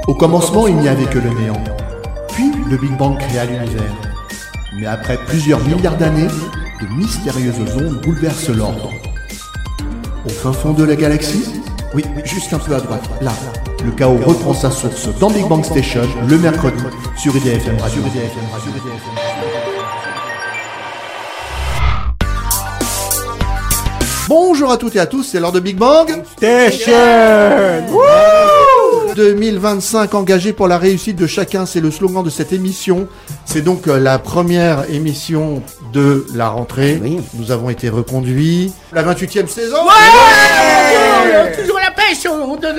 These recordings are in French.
Au commencement, il n'y avait que le néant. Puis, le Big Bang créa l'univers. Mais après plusieurs milliards d'années, de mystérieuses ondes bouleversent l'ordre. Au fin fond de la galaxie, oui, juste un peu à droite, là, le chaos reprend sa source dans Big Bang Station, le mercredi, sur IDFM Radio. Bonjour à toutes et à tous, c'est l'heure de Big Bang Station. 2025 engagé pour la réussite de chacun, c'est le slogan de cette émission. C'est donc la première émission de la rentrée. Oui. Nous avons été reconduits. La 28e saison. Toujours la pêche, on donne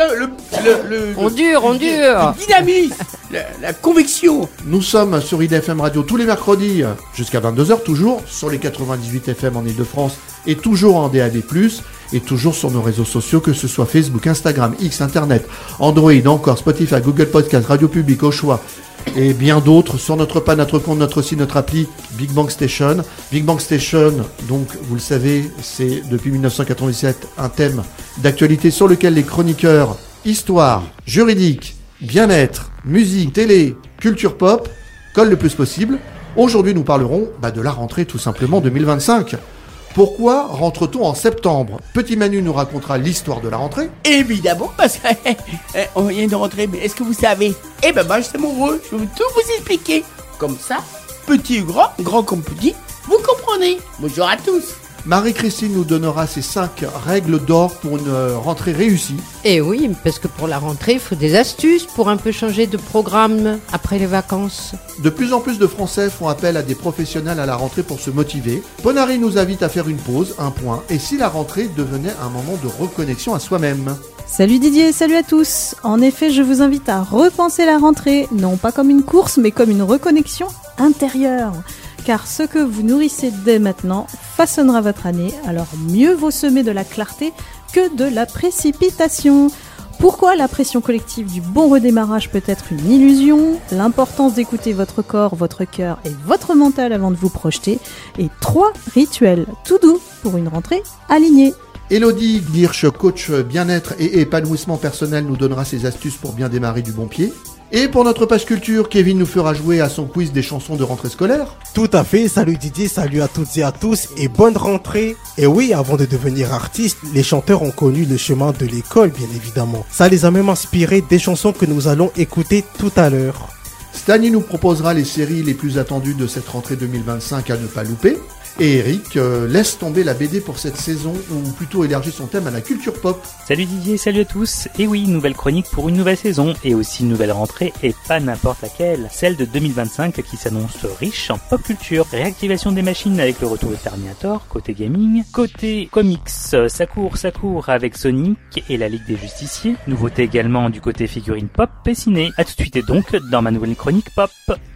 On dure. le dynamisme, la conviction. Nous sommes sur IDFM Radio tous les mercredis jusqu'à 22h, toujours sur les 98 FM en Ile-de-France et toujours en DAB+, et toujours sur nos réseaux sociaux, que ce soit Facebook, Instagram, X, Internet, Android, encore Spotify, Google Podcast, Radio Public, au choix, et bien d'autres, sur notre page, notre compte, notre site, notre appli, Big Bang Station. Big Bang Station, donc vous le savez, c'est depuis 1997 un thème d'actualité sur lequel les chroniqueurs histoire, juridique, bien-être, musique, télé, culture pop collent le plus possible. Aujourd'hui, nous parlerons de la rentrée tout simplement 2025. Pourquoi rentre-t-on en septembre? Petit Manu nous racontera l'histoire de la rentrée. Évidemment, parce qu'on vient de rentrer, mais est-ce que vous savez? Moi, c'est mon rôle, je vais tout vous expliquer. Comme ça, petit ou grand, grand comme petit, vous comprenez. Bonjour à tous. Marie-Christine nous donnera ses 5 règles d'or pour une rentrée réussie. Et oui, parce que pour la rentrée, il faut des astuces pour un peu changer de programme après les vacances. De plus en plus de Français font appel à des professionnels à la rentrée pour se motiver. Ponari nous invite à faire une pause, un point, et si la rentrée devenait un moment de reconnexion à soi-même. Salut Didier, salut à tous. En effet, je vous invite à repenser la rentrée, non pas comme une course, mais comme une reconnexion intérieure. Car ce que vous nourrissez dès maintenant façonnera votre année, alors mieux vaut semer de la clarté que de la précipitation. Pourquoi la pression collective du bon redémarrage peut être une illusion? L'importance d'écouter votre corps, votre cœur et votre mental avant de vous projeter. Et 3 rituels tout doux pour une rentrée alignée. Elodie Glirch, coach bien-être et épanouissement personnel, nous donnera ses astuces pour bien démarrer du bon pied. Et pour notre page culture, Kevin nous fera jouer à son quiz des chansons de rentrée scolaire. Tout à fait, salut Didier, salut à toutes et à tous et bonne rentrée. Et oui, avant de devenir artistes, les chanteurs ont connu le chemin de l'école, bien évidemment. Ça les a même inspiré des chansons que nous allons écouter tout à l'heure. Stani nous proposera les séries les plus attendues de cette rentrée 2025 à ne pas louper. Et Eric laisse tomber la BD pour cette saison, ou plutôt élargit son thème à la culture pop. Salut Didier, salut à tous. Et oui, nouvelle chronique pour une nouvelle saison, et aussi une nouvelle rentrée, et pas n'importe laquelle, celle de 2025 qui s'annonce riche en pop culture. Réactivation des machines avec le retour de Terminator, côté gaming. Côté comics, ça court avec Sonic et la Ligue des Justiciers. Nouveauté également du côté figurine pop et ciné. A tout de suite et donc dans ma nouvelle chronique pop.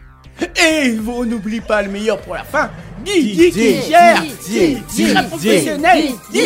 Et on n'oublie pas le meilleur pour la fin. Didier qui gère. Didier professionnel.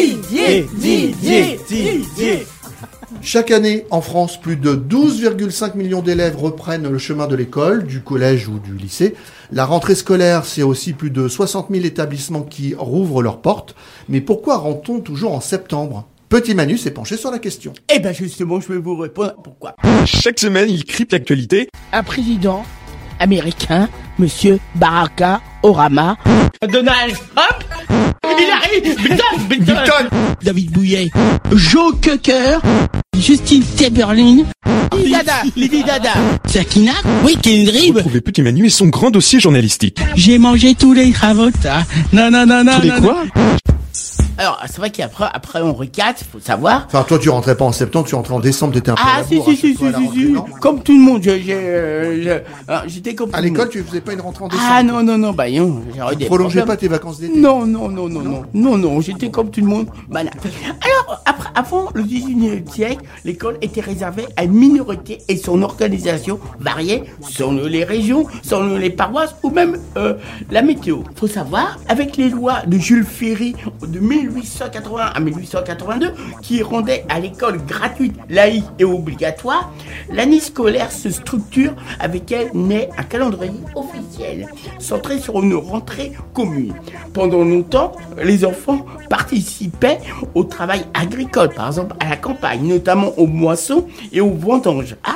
Didier. Chaque année, en France, plus de 12,5 millions d'élèves reprennent le chemin de l'école, du collège ou du lycée. La rentrée scolaire, c'est aussi plus de 60 000 établissements qui rouvrent leurs portes. Mais pourquoi rentre-t-on toujours en septembre? Petit Manu s'est penché sur la question. Justement, je vais vous répondre pourquoi. Chaque semaine, il crypte l'actualité. Un président américain, Monsieur Barack Obama, Donald Trump, Hillary Clinton, David Bouillet, Joe Cocker, Justine Timberlake, Lady Dada, Sakina, Kendrick. Retrouvez Petit Manu et son grand dossier journalistique. J'ai mangé tous les Travolta. Non. Tous les quoi? Alors, c'est vrai qu'après on recate, faut savoir. Enfin, toi, tu rentrais pas en septembre, tu rentrais en décembre, t'étais un peu à la bourre, si. Comme tout le monde, j'étais comme tout à le monde. l'école, tu faisais pas une rentrée en décembre? Non, j'aurais des Prolongeais problèmes. pas tes vacances d'été? Non, j'étais comme tout le monde. Alors, avant le 19e siècle, l'école était réservée à une minorité et son organisation variait selon les régions, selon les paroisses ou même la météo. Faut savoir, avec les lois de Jules Ferry de 1880 à 1882, qui rendaient à l'école gratuite, laïque et obligatoire, l'année scolaire se structure avec elle naît un calendrier officiel, centré sur une rentrée commune. Pendant longtemps, les enfants participaient au travail agricole, par exemple à la campagne, notamment aux moissons et aux vendanges. Ah,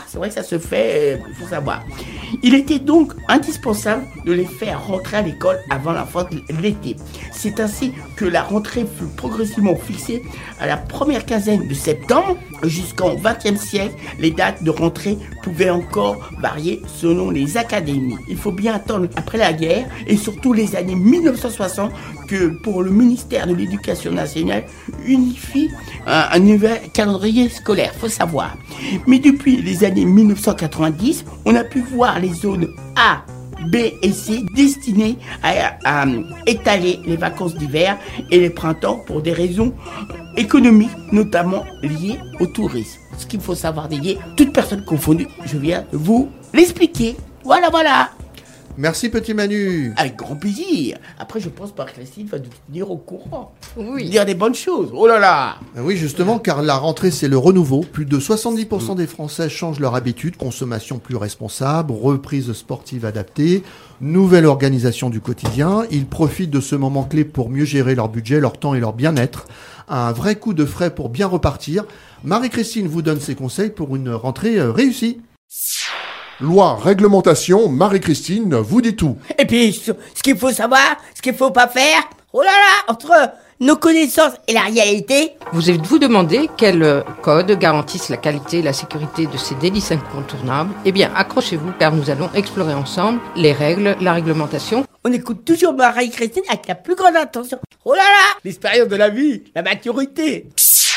c'est vrai que ça se fait, il faut savoir. Il était donc indispensable de les faire rentrer à l'école avant la fin de l'été. C'est ainsi que la rentrée fut progressivement fixée à la première quinzaine de septembre. Jusqu'au XXe siècle, les dates de rentrée pouvaient encore varier selon les académies. Il faut bien attendre après la guerre et surtout les années 1960 que pour le ministère de l'Éducation nationale unifie un nouvel calendrier scolaire, faut savoir. Mais depuis les années 1990, on a pu voir les zones A, B et C destinées à étaler les vacances d'hiver et les printemps pour des raisons économiques, notamment liées au tourisme. Ce qu'il faut savoir dédier, toute personne confondue, je viens de vous l'expliquer. Voilà. Merci petit Manu. Avec grand plaisir. Après, je pense par Christine va nous tenir au courant. Oui. Dire des bonnes choses. Oh là là. Oui, justement, car la rentrée, c'est le renouveau. Plus de 70% des Français changent leur habitude. Consommation plus responsable, reprise sportive adaptée, nouvelle organisation du quotidien. Ils profitent de ce moment clé pour mieux gérer leur budget, leur temps et leur bien-être. Un vrai coup de frais pour bien repartir. Marie-Christine vous donne ses conseils pour une rentrée réussie. Loi, réglementation, Marie-Christine vous dit tout. Et puis, ce qu'il faut savoir, ce qu'il faut pas faire. Oh là là, entre nos connaissances et la réalité. Vous êtes-vous demandé quels codes garantissent la qualité et la sécurité de ces délices incontournables ? Eh bien, accrochez-vous car nous allons explorer ensemble les règles, la réglementation. On écoute toujours Marie-Christine avec la plus grande attention. Oh là là, l'expérience de la vie, la maturité.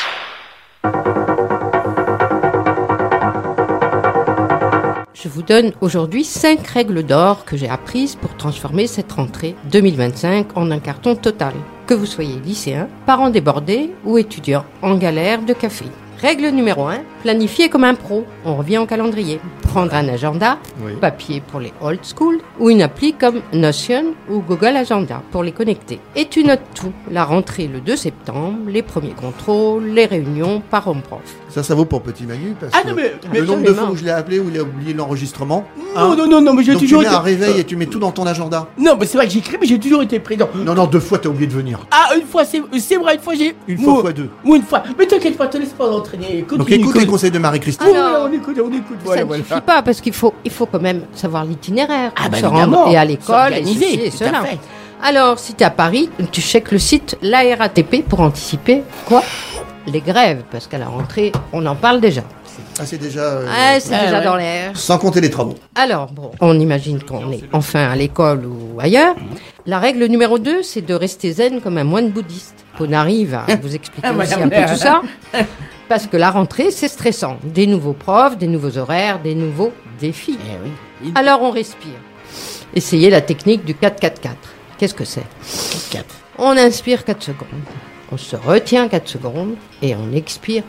Je vous donne aujourd'hui 5 règles d'or que j'ai apprises pour transformer cette rentrée 2025 en un carton total. Que vous soyez lycéen, parents débordés ou étudiants en galère de café. Règle numéro 1, planifier comme un pro. On revient au calendrier. Prendre un agenda, papier pour les old school, ou une appli comme Notion ou Google Agenda pour les connecter. Et tu notes tout. La rentrée le 2 septembre, les premiers contrôles, les réunions, parents-prof. Ça vaut pour petit Manu, parce que mais le nombre de fois où je l'ai appelé, où il a oublié l'enregistrement. Non, mais j'ai donc toujours tu mets été... un réveil et tu mets tout dans ton agenda. Non, mais c'est vrai que j'écris, mais j'ai toujours été présent. Non, 2 fois t'as oublié de venir. Ah, une fois, c'est vrai, une fois j'ai... Une fois 2. Ou une fois. Mais t'inquiète pas, te laisse pas entraîner. Donc écoute les conseils de Marie-Christine. Alors, on écoute. Ça ne suffit pas parce qu'il faut quand même savoir l'itinéraire pour se évidemment. rendre et à l'école et ceci et tout à cela. fait. Alors, si tu es à Paris, tu checkes le site la RATP pour anticiper quoi ? Les grèves, parce qu'à la rentrée, on en parle déjà. Ah, c'est déjà... C'est déjà dans l'air. Sans compter les travaux. Alors, bon, on imagine qu'on est enfin à l'école ou ailleurs. La règle numéro 2, c'est de rester zen comme un moine bouddhiste. On arrive à vous expliquer aussi un peu tout ça. Parce que la rentrée, c'est stressant. Des nouveaux profs, des nouveaux horaires, des nouveaux défis. Alors, on respire. Essayez la technique du 4-4-4. Qu'est-ce que c'est ? 4. On inspire 4 secondes. On se retient 4 secondes. Et on expire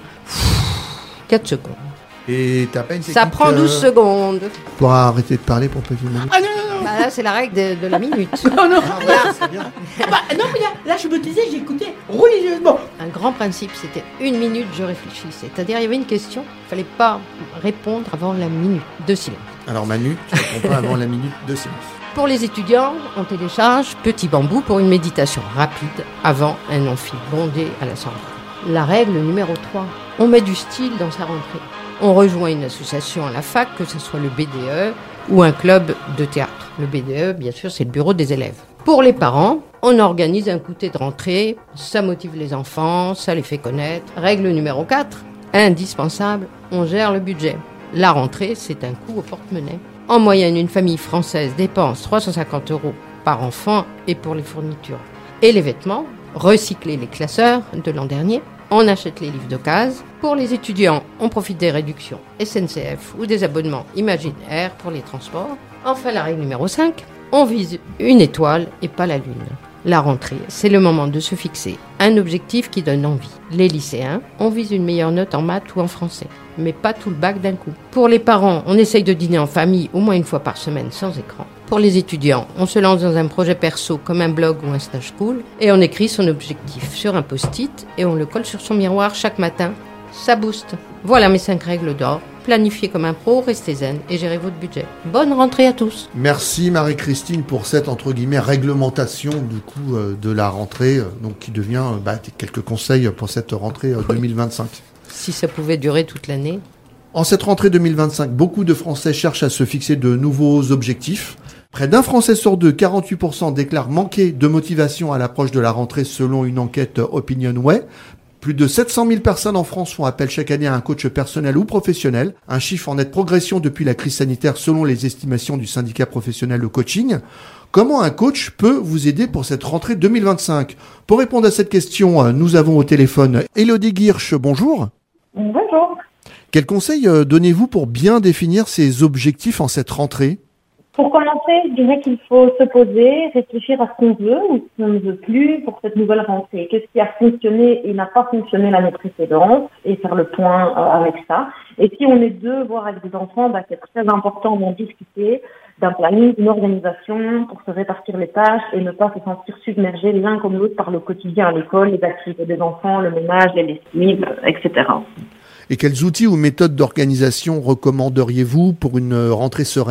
4 secondes. Et t'as pas une technique... Ça prend 12 secondes. Pour arrêter de parler pour petit Manu. Ah non. Bah là, c'est la règle de la minute. Non, C'est bien. non, mais là, je me disais, j'écoutais religieusement. Un grand principe, c'était 1 minute, je réfléchissais. C'est-à-dire, il y avait une question, il fallait pas répondre avant la minute de silence. Alors Manu, tu réponds pas avant la minute de silence. Pour les étudiants, on télécharge Petit Bambou pour une méditation rapide avant un amphi bondé à la centrale. La règle numéro 3, on met du style dans sa rentrée. On rejoint une association à la fac, que ce soit le BDE ou un club de théâtre. Le BDE, bien sûr, c'est le bureau des élèves. Pour les parents, on organise un goûter de rentrée, ça motive les enfants, ça les fait connaître. Règle numéro 4, indispensable, on gère le budget. La rentrée, c'est un coup au porte-monnaie. En moyenne, une famille française dépense 350 € par enfant et pour les fournitures. Et les vêtements, recycler les classeurs de l'an dernier. On achète les livres d'occasion. Pour les étudiants, on profite des réductions SNCF ou des abonnements Imaginaire pour les transports. Enfin, la règle numéro 5, on vise une étoile et pas la lune. La rentrée, c'est le moment de se fixer un objectif qui donne envie. Les lycéens, on vise une meilleure note en maths ou en français, mais pas tout le bac d'un coup. Pour les parents, on essaye de dîner en famille au moins une fois par semaine sans écran. Pour les étudiants, on se lance dans un projet perso comme un blog ou un stage cool et on écrit son objectif sur un post-it et on le colle sur son miroir chaque matin. Ça booste. Voilà mes 5 règles d'or. Planifiez comme un pro, restez zen et gérez votre budget. Bonne rentrée à tous. Merci Marie-Christine pour cette entre guillemets réglementation du coup de la rentrée, donc qui devient quelques conseils pour cette rentrée 2025. Si ça pouvait durer toute l'année. En cette rentrée 2025, beaucoup de Français cherchent à se fixer de nouveaux objectifs. Près d'un Français sur deux, 48%, déclarent manquer de motivation à l'approche de la rentrée selon une enquête OpinionWay. Plus de 700 000 personnes en France font appel chaque année à un coach personnel ou professionnel, un chiffre en nette progression depuis la crise sanitaire selon les estimations du syndicat professionnel de coaching. Comment un coach peut vous aider pour cette rentrée 2025 ? Pour répondre à cette question, nous avons au téléphone Élodie Guirch. Bonjour. Bonjour. Quels conseils donnez-vous pour bien définir ses objectifs en cette rentrée ? Pour commencer, je dirais qu'il faut se poser, réfléchir à ce qu'on veut ou ce qu'on ne veut plus pour cette nouvelle rentrée. Qu'est-ce qui a fonctionné et n'a pas fonctionné l'année précédente et faire le point avec ça. Et si on est deux, voire avec des enfants, c'est très important d'en discuter, d'un planning, d'une organisation pour se répartir les tâches et ne pas se sentir submergés l'un comme l'autre par le quotidien à l'école, les activités des enfants, le ménage, les lessives, etc. Et quels outils ou méthodes d'organisation recommanderiez-vous pour une rentrée sereine ?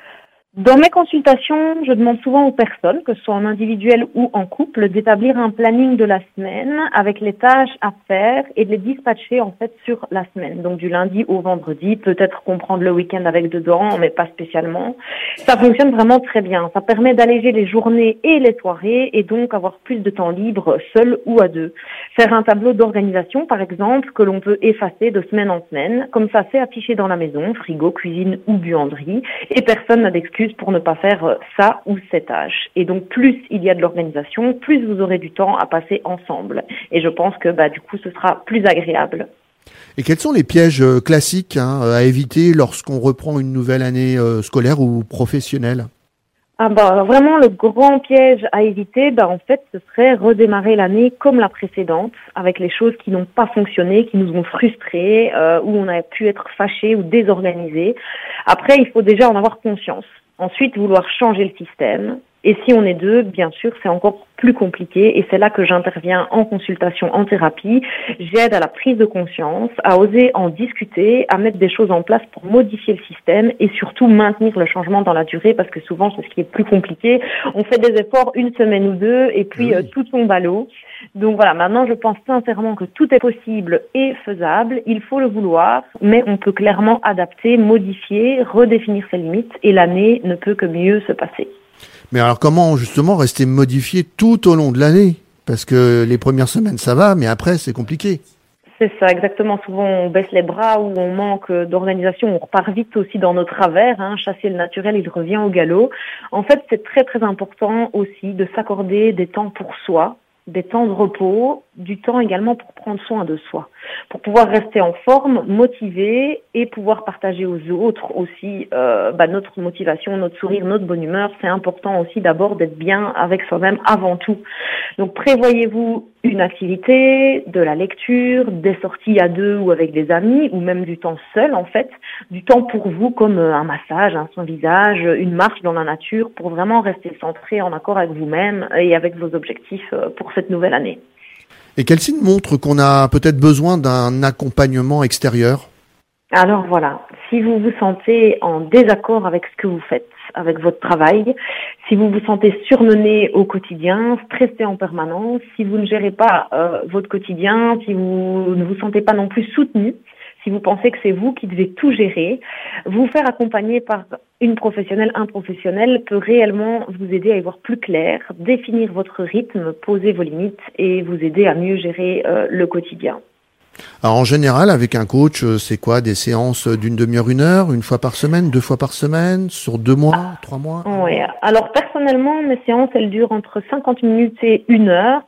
Dans mes consultations, je demande souvent aux personnes, que ce soit en individuel ou en couple, d'établir un planning de la semaine avec les tâches à faire et de les dispatcher en fait sur la semaine. Donc du lundi au vendredi, peut-être comprendre le week-end avec dedans, mais pas spécialement. Ça fonctionne vraiment très bien. Ça permet d'alléger les journées et les soirées et donc avoir plus de temps libre seul ou à deux. Faire un tableau d'organisation, par exemple, que l'on peut effacer de semaine en semaine. Comme ça, c'est affiché dans la maison, frigo, cuisine ou buanderie. Et personne n'a d'excuse pour ne pas faire ça ou cette tâche. Et donc, plus il y a de l'organisation, plus vous aurez du temps à passer ensemble. Et je pense que, du coup, ce sera plus agréable. Et quels sont les pièges classiques à éviter lorsqu'on reprend une nouvelle année scolaire ou professionnelle ? Vraiment, le grand piège à éviter, en fait, ce serait redémarrer l'année comme la précédente, avec les choses qui n'ont pas fonctionné, qui nous ont frustrés, où on a pu être fâché ou désorganisé. Après, il faut déjà en avoir conscience. Ensuite, vouloir changer le système. Et si on est deux, bien sûr, c'est encore plus compliqué. Et c'est là que j'interviens en consultation, en thérapie. J'aide à la prise de conscience, à oser en discuter, à mettre des choses en place pour modifier le système et surtout maintenir le changement dans la durée parce que souvent, c'est ce qui est plus compliqué. On fait des efforts une semaine ou deux et puis tout tombe à l'eau. Donc voilà, maintenant je pense sincèrement que tout est possible et faisable, il faut le vouloir, mais on peut clairement adapter, modifier, redéfinir ses limites et l'année ne peut que mieux se passer. Mais alors comment justement rester modifié tout au long de l'année ? Parce que les premières semaines ça va, mais après c'est compliqué. C'est ça, exactement. Souvent, on baisse les bras ou on manque d'organisation. On repart vite aussi dans nos travers. Chasser le naturel, il revient au galop. En fait, c'est très, très important aussi de s'accorder des temps pour soi, des temps de repos, du temps également pour prendre soin de soi, pour pouvoir rester en forme, motivé et pouvoir partager aux autres aussi notre motivation, notre sourire, notre bonne humeur. C'est important aussi d'abord d'être bien avec soi-même avant tout. Donc prévoyez-vous une activité, de la lecture, des sorties à deux ou avec des amis ou même du temps seul en fait, du temps pour vous comme un massage, un soin visage, une marche dans la nature pour vraiment rester centré en accord avec vous-même et avec vos objectifs pour cette nouvelle année. Et quel signe montre qu'on a peut-être besoin d'un accompagnement extérieur ? Alors voilà, si vous vous sentez en désaccord avec ce que vous faites, avec votre travail, si vous vous sentez surmené au quotidien, stressé en permanence, si vous ne gérez pas votre quotidien, si vous ne vous sentez pas non plus soutenu, si vous pensez que c'est vous qui devez tout gérer, vous faire accompagner par une professionnelle, un professionnel peut réellement vous aider à y voir plus clair, définir votre rythme, poser vos limites et vous aider à mieux gérer le quotidien. Alors en général, avec un coach, c'est quoi ? Des séances d'une demi-heure, une heure, une fois par semaine, 2 fois par semaine, sur 2 mois, 3 mois ? Oui. Alors personnellement, mes séances, elles durent entre 50 minutes et 1 heure.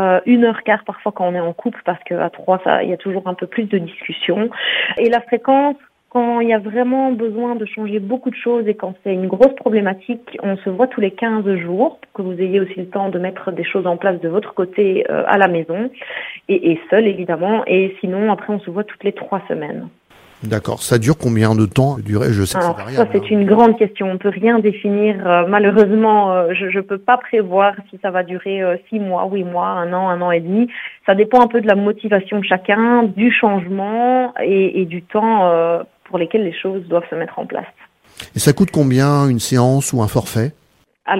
1h15 parfois quand on est en couple, parce qu'à 3, il y a toujours un peu plus de discussion. Et la fréquence, quand il y a vraiment besoin de changer beaucoup de choses et quand c'est une grosse problématique, on se voit tous les 15 jours pour que vous ayez aussi le temps de mettre des choses en place de votre côté à la maison et seul évidemment. Et sinon, après, on se voit toutes les 3 semaines. D'accord. Ça dure combien de temps ? Je sais que c'est variable. Ça, c'est une grande question. On ne peut rien définir. Malheureusement, je ne peux pas prévoir si ça va durer 6 mois, 8 mois, 1 an et demi. Ça dépend un peu de la motivation de chacun, du changement et du temps pour lesquels les choses doivent se mettre en place. Et ça coûte combien une séance ou un forfait ? Alors,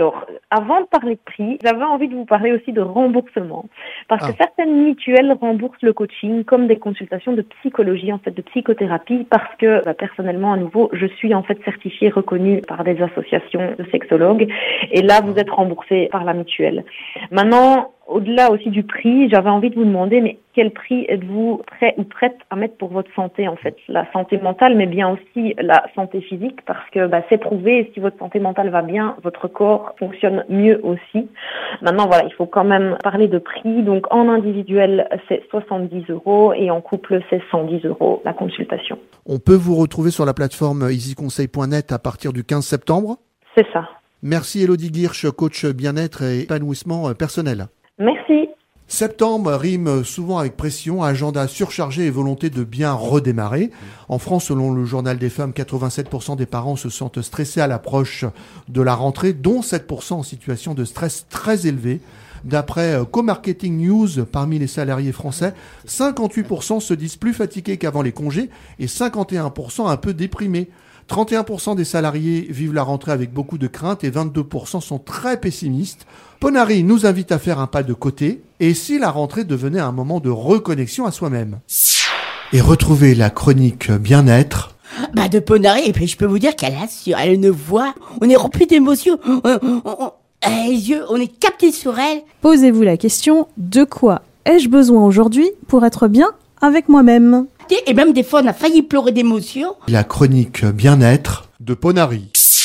avant de parler de prix, j'avais envie de vous parler aussi de remboursement. Parce que certaines mutuelles remboursent le coaching comme des consultations de psychologie, en fait, de psychothérapie, parce que, personnellement, à nouveau, je suis en fait certifiée, reconnue par des associations de sexologues. Et là, vous êtes remboursé par la mutuelle. Maintenant, au-delà aussi du prix, j'avais envie de vous demander, mais quel prix êtes-vous prêt ou prête à mettre pour votre santé, en fait? La santé mentale, mais bien aussi la santé physique, parce que c'est prouvé, si votre santé mentale va bien, votre corps fonctionne mieux aussi. Maintenant, voilà, il faut quand même parler de prix. Donc, en individuel, c'est 70 € et en couple, c'est 110 € la consultation. On peut vous retrouver sur la plateforme easyconseil.net à partir du 15 septembre. C'est ça. Merci Elodie Guirch, coach bien-être et épanouissement personnel. Merci. Septembre rime souvent avec pression, agenda surchargé et volonté de bien redémarrer. En France, selon le journal des femmes, 87% des parents se sentent stressés à l'approche de la rentrée, dont 7% en situation de stress très élevé. D'après Co-Marketing News, parmi les salariés français, 58% se disent plus fatigués qu'avant les congés et 51% un peu déprimés. 31% des salariés vivent la rentrée avec beaucoup de crainte et 22% sont très pessimistes. Ponari nous invite à faire un pas de côté et si la rentrée devenait un moment de reconnexion à soi-même. Et retrouver la chronique bien-être. De Ponari, et puis je peux vous dire qu'elle assure, elle a une voix, on est rempli d'émotions, les yeux, on est capté sur elle. Posez-vous la question, de quoi ai-je besoin aujourd'hui pour être bien avec moi-même ? Et même des fois, on a failli pleurer d'émotion. La chronique bien-être de Ponari.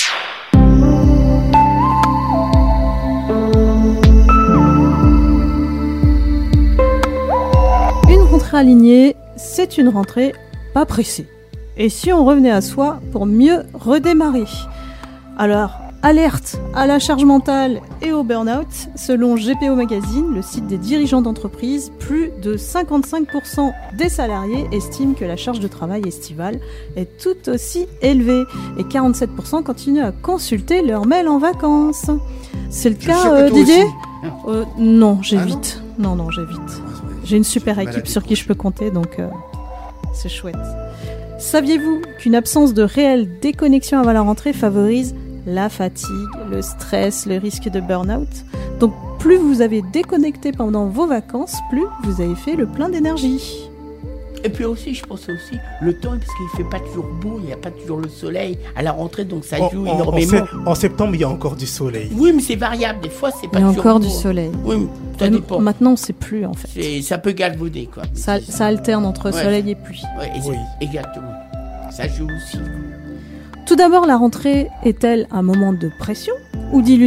Une rentrée alignée, c'est une rentrée pas pressée. Et si on revenait à soi pour mieux redémarrer ? Alors, alerte à la charge mentale et au burn-out. Selon GPO Magazine, le site des dirigeants d'entreprise, plus de 55% des salariés estiment que la charge de travail estivale est tout aussi élevée. Et 47% continuent à consulter leur mail en vacances. C'est le cas, Didier ? Non, j'évite. Non, j'évite. J'ai une super équipe sur qui je peux compter, donc c'est chouette. Saviez-vous qu'une absence de réelle déconnexion avant la rentrée favorise la fatigue, le stress, le risque de burn-out? Donc plus vous avez déconnecté pendant vos vacances, plus vous avez fait le plein d'énergie. Et puis aussi, je pense aussi, le temps, parce qu'il ne fait pas toujours beau, il n'y a pas toujours le soleil à la rentrée, donc ça joue énormément. En septembre, il y a encore du soleil. Oui, mais c'est variable, des fois, c'est pas toujours beau. Il y a encore du soleil. Oui, mais ça dépend. Maintenant, on ne sait plus, en fait. Ça peut galvauder, quoi. Ça alterne entre soleil et pluie. Oui, exactement. Ça joue aussi. Tout d'abord, la rentrée est-elle un moment de pression ou d'illusion ?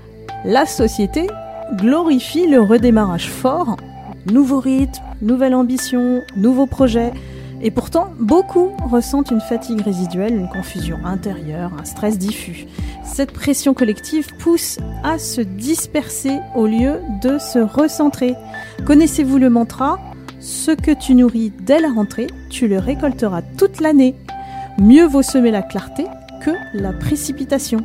La société glorifie le redémarrage fort, nouveau rythme, nouvelle ambition, nouveaux projets. Et pourtant, beaucoup ressentent une fatigue résiduelle, une confusion intérieure, un stress diffus. Cette pression collective pousse à se disperser au lieu de se recentrer. Connaissez-vous le mantra ? Ce que tu nourris dès la rentrée, tu le récolteras toute l'année. Mieux vaut semer la clarté que la précipitation.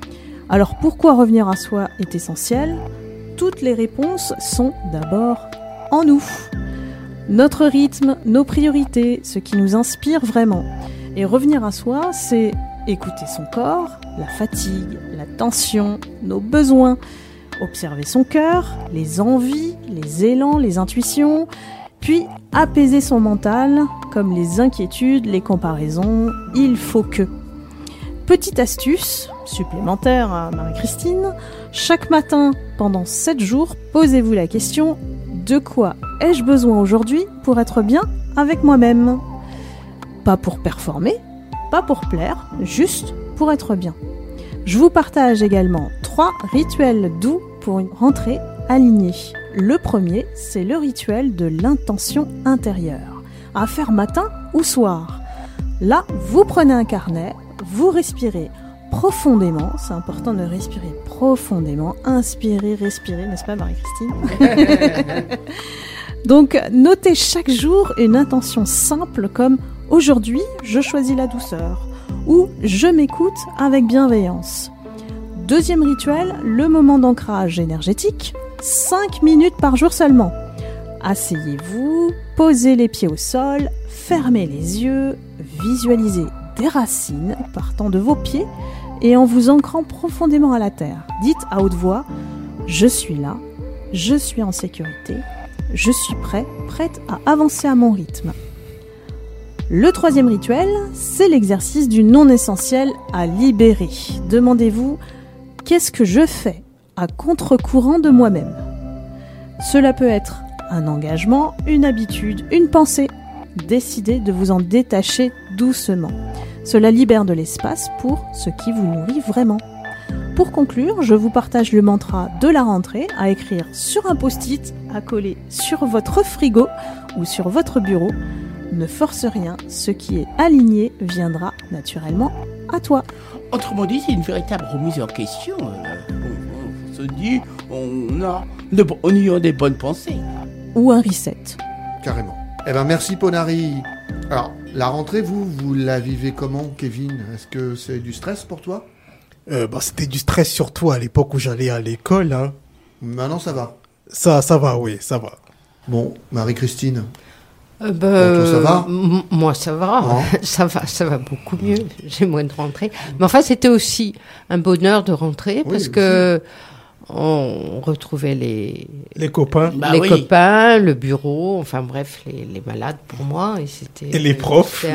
Alors pourquoi revenir à soi est essentiel ? Toutes les réponses sont d'abord en nous. Notre rythme, nos priorités, ce qui nous inspire vraiment. Et revenir à soi, c'est écouter son corps, la fatigue, la tension, nos besoins, observer son cœur, les envies, les élans, les intuitions, puis apaiser son mental, comme les inquiétudes, les comparaisons, il faut que. Petite astuce supplémentaire à Marie-Christine, chaque matin, pendant 7 jours, posez-vous la question « De quoi ai-je besoin aujourd'hui pour être bien avec moi-même » Pas pour performer, pas pour plaire, juste pour être bien. Je vous partage également 3 rituels doux pour une rentrée alignée. Le premier, c'est le rituel de l'intention intérieure, à faire matin ou soir. Là, vous prenez un carnet, vous respirez profondément, c'est important de respirer profondément, inspirer, respirer, n'est-ce pas Marie-Christine ? Donc, notez chaque jour une intention simple comme « Aujourd'hui, je choisis la douceur » ou « Je m'écoute avec bienveillance ». Deuxième rituel, le moment d'ancrage énergétique, 5 minutes par jour seulement. Asseyez-vous, posez les pieds au sol, fermez les yeux, visualisez des racines partant de vos pieds et en vous ancrant profondément à la terre. Dites à haute voix « Je suis là, je suis en sécurité, je suis prête à avancer à mon rythme ». Le troisième rituel, c'est l'exercice du non essentiel à libérer. Demandez-vous « Qu'est-ce que je fais à contre-courant de moi-même » Cela peut être un engagement, une habitude, une pensée. Décidez de vous en détacher doucement. Cela libère de l'espace pour ce qui vous nourrit vraiment. Pour conclure, je vous partage le mantra de la rentrée à écrire sur un post-it, à coller sur votre frigo ou sur votre bureau. Ne force rien, ce qui est aligné viendra naturellement à toi. Autrement dit, c'est une véritable remise en question. On se dit, on y a des bonnes pensées. Ou un reset. Carrément. Eh ben merci Ponari. Alors, la rentrée, vous la vivez comment, Kevin? Est-ce que c'est du stress pour toi? C'était du stress surtout à l'époque où j'allais à l'école. Hein. Maintenant, ça va. Ça va, oui, ça va. Bon, Marie-Christine. Ça va Moi, ça va. Ça va beaucoup mieux. J'ai moins de rentrée. Mais enfin, c'était aussi un bonheur de rentrer parce que on retrouvait les copains, copains, le bureau, enfin bref, les malades pour moi. Et les profs.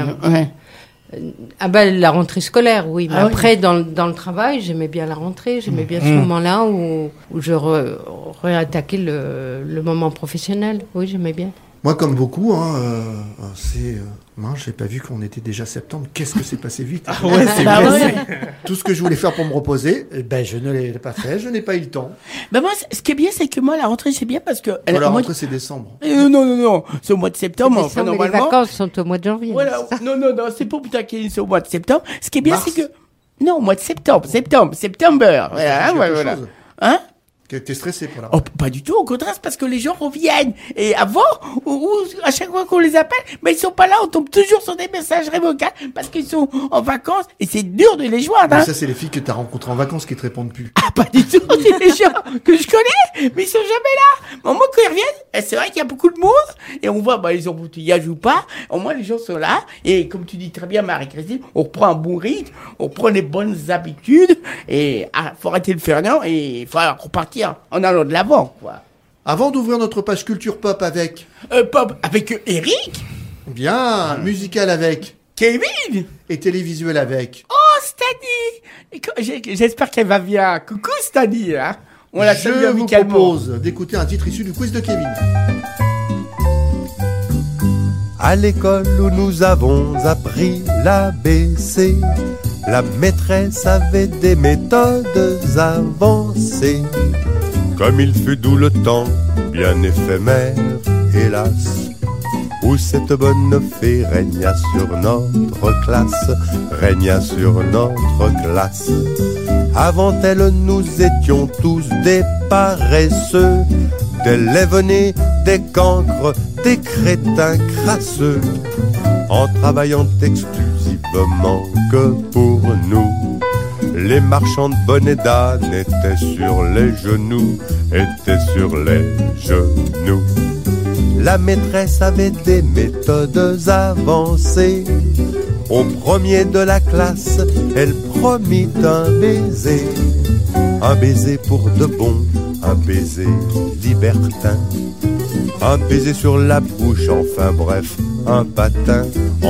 La rentrée scolaire, oui. Mais après, dans le travail, j'aimais bien la rentrée. J'aimais bien ce moment-là où je réattaquais le moment professionnel. Oui, j'aimais bien. Moi, comme beaucoup, j'ai pas vu qu'on était déjà septembre. Qu'est-ce que c'est passé vite. C'est vrai. Tout ce que je voulais faire pour me reposer, je ne l'ai pas fait. Je n'ai pas eu le temps. Moi, ce qui est bien, c'est que moi, la rentrée, c'est bien parce que... La rentrée, c'est décembre. Non. C'est au mois de septembre. Les vacances sont au mois de janvier. Voilà. Non, c'est pas pour t'inquiéter, c'est au mois de septembre. Ce qui est bien, c'est que... Non, au mois de septembre. Voilà. Hein? T'es stressé pour la rentrée? Oh, pas du tout, au contraire, c'est parce que les gens reviennent. Et avant, à chaque fois qu'on les appelle, ils sont pas là, on tombe toujours sur des messageries vocales parce qu'ils sont en vacances et c'est dur de les joindre. Mais ça, c'est les filles que t'as rencontrées en vacances qui te répondent plus. Ah, pas du tout, c'est les gens que je connais, mais ils sont jamais là. Mais au moins, quand ils reviennent, c'est vrai qu'il y a beaucoup de monde et on voit, les embouteillages ou pas. Au moins, les gens sont là et comme tu dis très bien, Marie-Christine, on reprend un bon rythme, on prend les bonnes habitudes et faut arrêter de faire non et il faut repartir en allant de l'avant, quoi. Avant d'ouvrir notre page culture pop avec... Pop avec Eric. Bien, musical avec... Kevin. Et télévisuel avec... Oh, Stani. J'espère qu'elle va bien. Coucou, Stani, hein. On la salue amicalement. Je vous propose d'écouter un titre issu du quiz de Kevin. À l'école où nous avons appris l'ABC, la maîtresse avait des méthodes avancées. Comme il fut doux le temps, bien éphémère, hélas, où cette bonne fée régna sur notre classe. Avant elle, nous étions tous des paresseux, des lavenés, des cancres, des crétins crasseux, en travaillant exclusivement que pour nous. Les marchands de bonnets d'âne étaient sur les genoux. La maîtresse avait des méthodes avancées. Au premier de la classe, elle promit un baiser pour de bon, un baiser libertin, un baiser sur la bouche, enfin bref, un patin.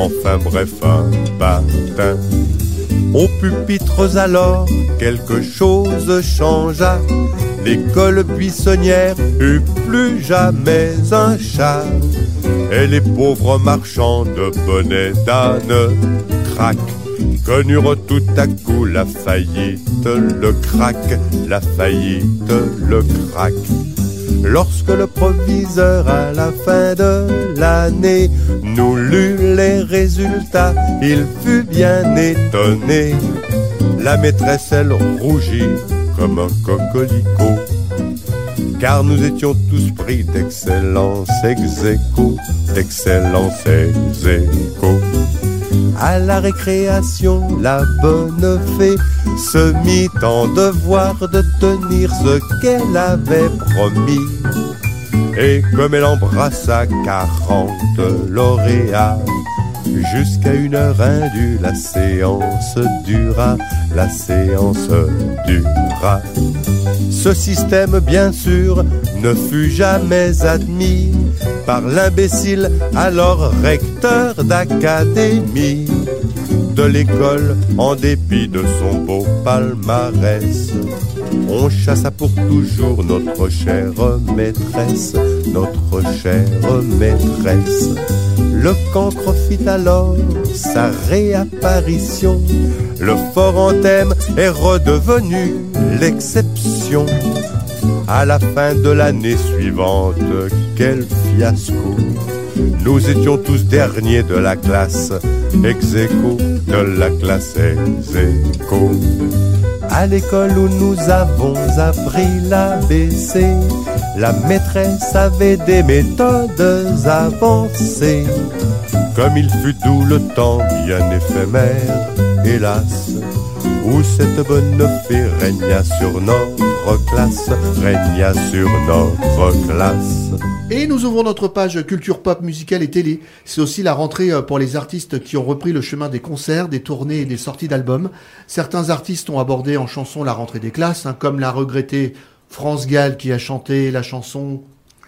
Aux pupitres alors, quelque chose changea. L'école buissonnière eut plus jamais un chat. Et les pauvres marchands de bonnets d'âne, crac, connurent tout à coup la faillite, le crac. Lorsque le proviseur à la fin de l'année nous lut les résultats, il fut bien étonné. La maîtresse, elle, rougit comme un coquelicot, car nous étions tous pris d'excellence ex aequo. À la récréation, la bonne fée se mit en devoir de tenir ce qu'elle avait promis. Et comme elle embrassa 40 lauréats, Jusqu'à 1h indue, la séance dura, la séance dura. Ce système, bien sûr, ne fut jamais admis par l'imbécile, alors recteur d'académie de l'école, en dépit de son beau palmarès. On chassa pour toujours notre chère maîtresse, notre chère maîtresse. Le cancre fit alors sa réapparition. Le fort anthème est redevenu l'exception. À la fin de l'année suivante, quel fiasco! Nous étions tous derniers de la classe, ex aequo, de la classe ex aequo. À l'école où nous avons appris l'ABC, la maîtresse avait des méthodes avancées. Comme il fut doux le temps bien éphémère, hélas, où cette bonne fée régna sur notre classe, régna sur notre classe. Et nous ouvrons notre page culture pop, musicale et télé. C'est aussi la rentrée pour les artistes qui ont repris le chemin des concerts, des tournées et des sorties d'albums. Certains artistes ont abordé en chanson la rentrée des classes, comme la regrettée France Gall qui a chanté la chanson...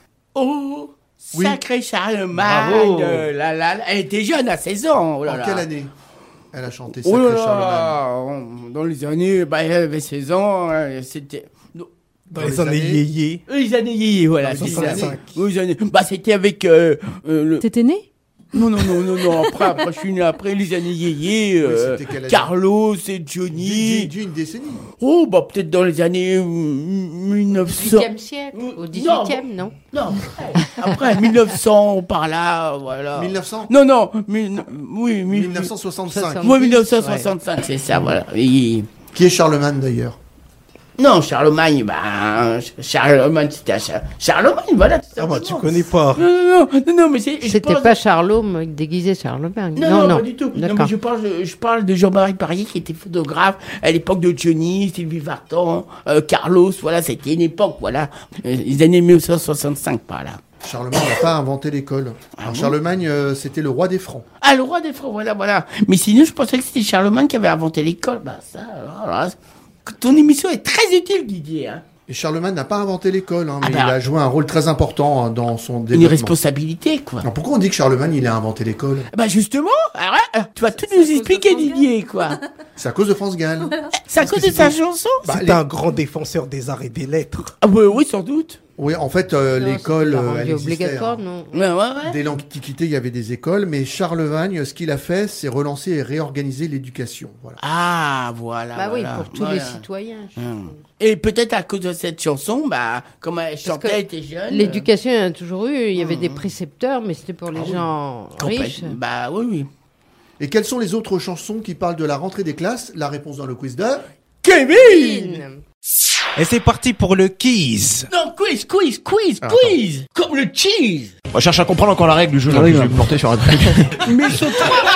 Oh, oui. Sacré Charlemagne. Elle était jeune à 16 ans. Oh là En là. quelle année elle a chanté Oh Sacré là Charlemagne? dans les années, elle avait 16 ans, c'était... Dans les années yéyé. Les années yéyé, voilà. Dans les c'est ça. 65. Oui, les années... c'était avec... le... T'étais né? Non, après, je suis né après les années yéyé, c'était quelle année? Carlos et Johnny. D'une décennie. Oh, peut-être dans les années 1900. 18e siècle, au 18e, non? Non, après 1900, par là, voilà. 1900 Non, oui, 1965. Oui, 1965, c'est ça, voilà. Qui est Charlemagne d'ailleurs? Non, Charlemagne, Charlemagne, c'était Charlemagne, voilà. Ah bah tu connais pas. Non, mais c'est... C'était pas Charlot déguisé Charlemagne. Non, pas du tout. Non, mais je parle de Jean-Marie Parier qui était photographe à l'époque de Johnny, Sylvie Vartan, Carlos, voilà, c'était une époque, voilà. Les années 1965, par là. Charlemagne n'a pas inventé l'école. Charlemagne, c'était le roi des Francs. Ah, le roi des Francs, voilà. Mais sinon, je pensais que c'était Charlemagne qui avait inventé l'école. Ça, alors là... Ton émission est très utile, Didier. Hein. Et Charlemagne n'a pas inventé l'école, mais il a joué un rôle très important dans son développement. Une responsabilité, quoi. Alors pourquoi on dit que Charlemagne, il a inventé l'école? Justement, tu vas tout nous expliquer, Didier, quoi. C'est à cause de France Gall. C'est à cause de sa chanson? C'est un grand défenseur des arts et des lettres. Ah oui, sans doute. Oui, en fait, l'école, elle existait. Obligatoire, non. Ouais. Dès l'Antiquité, il y avait des écoles, mais Charlemagne, ce qu'il a fait, c'est relancer et réorganiser l'éducation. Voilà. Ah, voilà. Bah oui, pour tous les citoyens. Et peut-être à cause de cette chanson, comme elle chantait, elle était jeune. L'éducation, il y en a toujours eu. Il y avait des précepteurs, mais c'était pour les gens riches. Bah oui. Et quelles sont les autres chansons qui parlent de la rentrée des classes? La réponse dans le quiz de... Kevin! Et c'est parti pour le quiz. Non, quiz. Comme le cheese. On cherche à comprendre encore la règle du jeu. Je vais me porter sur un truc. Mais saute.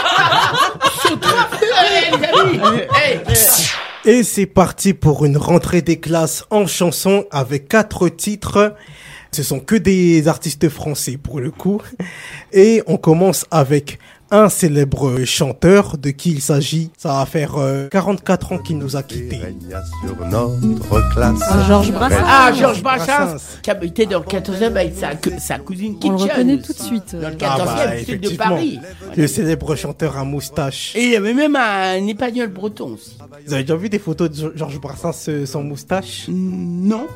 Et c'est parti pour une rentrée des classes en chanson avec 4 titres. Ce sont que des artistes français pour le coup. Et on commence avec un célèbre chanteur. De qui il s'agit? Ça va faire 44 ans qu'il nous a quittés. Sur notre classe. Georges Brassens. Ah, Georges Brassens, qui habitait dans le 14e avec sa cousine Kitchen. On le reconnaît tout de suite. Dans le 14e sud de Paris. Le célèbre chanteur à moustache. Et il y avait même un espagnol breton aussi. Vous avez déjà vu des photos de Georges Brassens sans moustache? Non.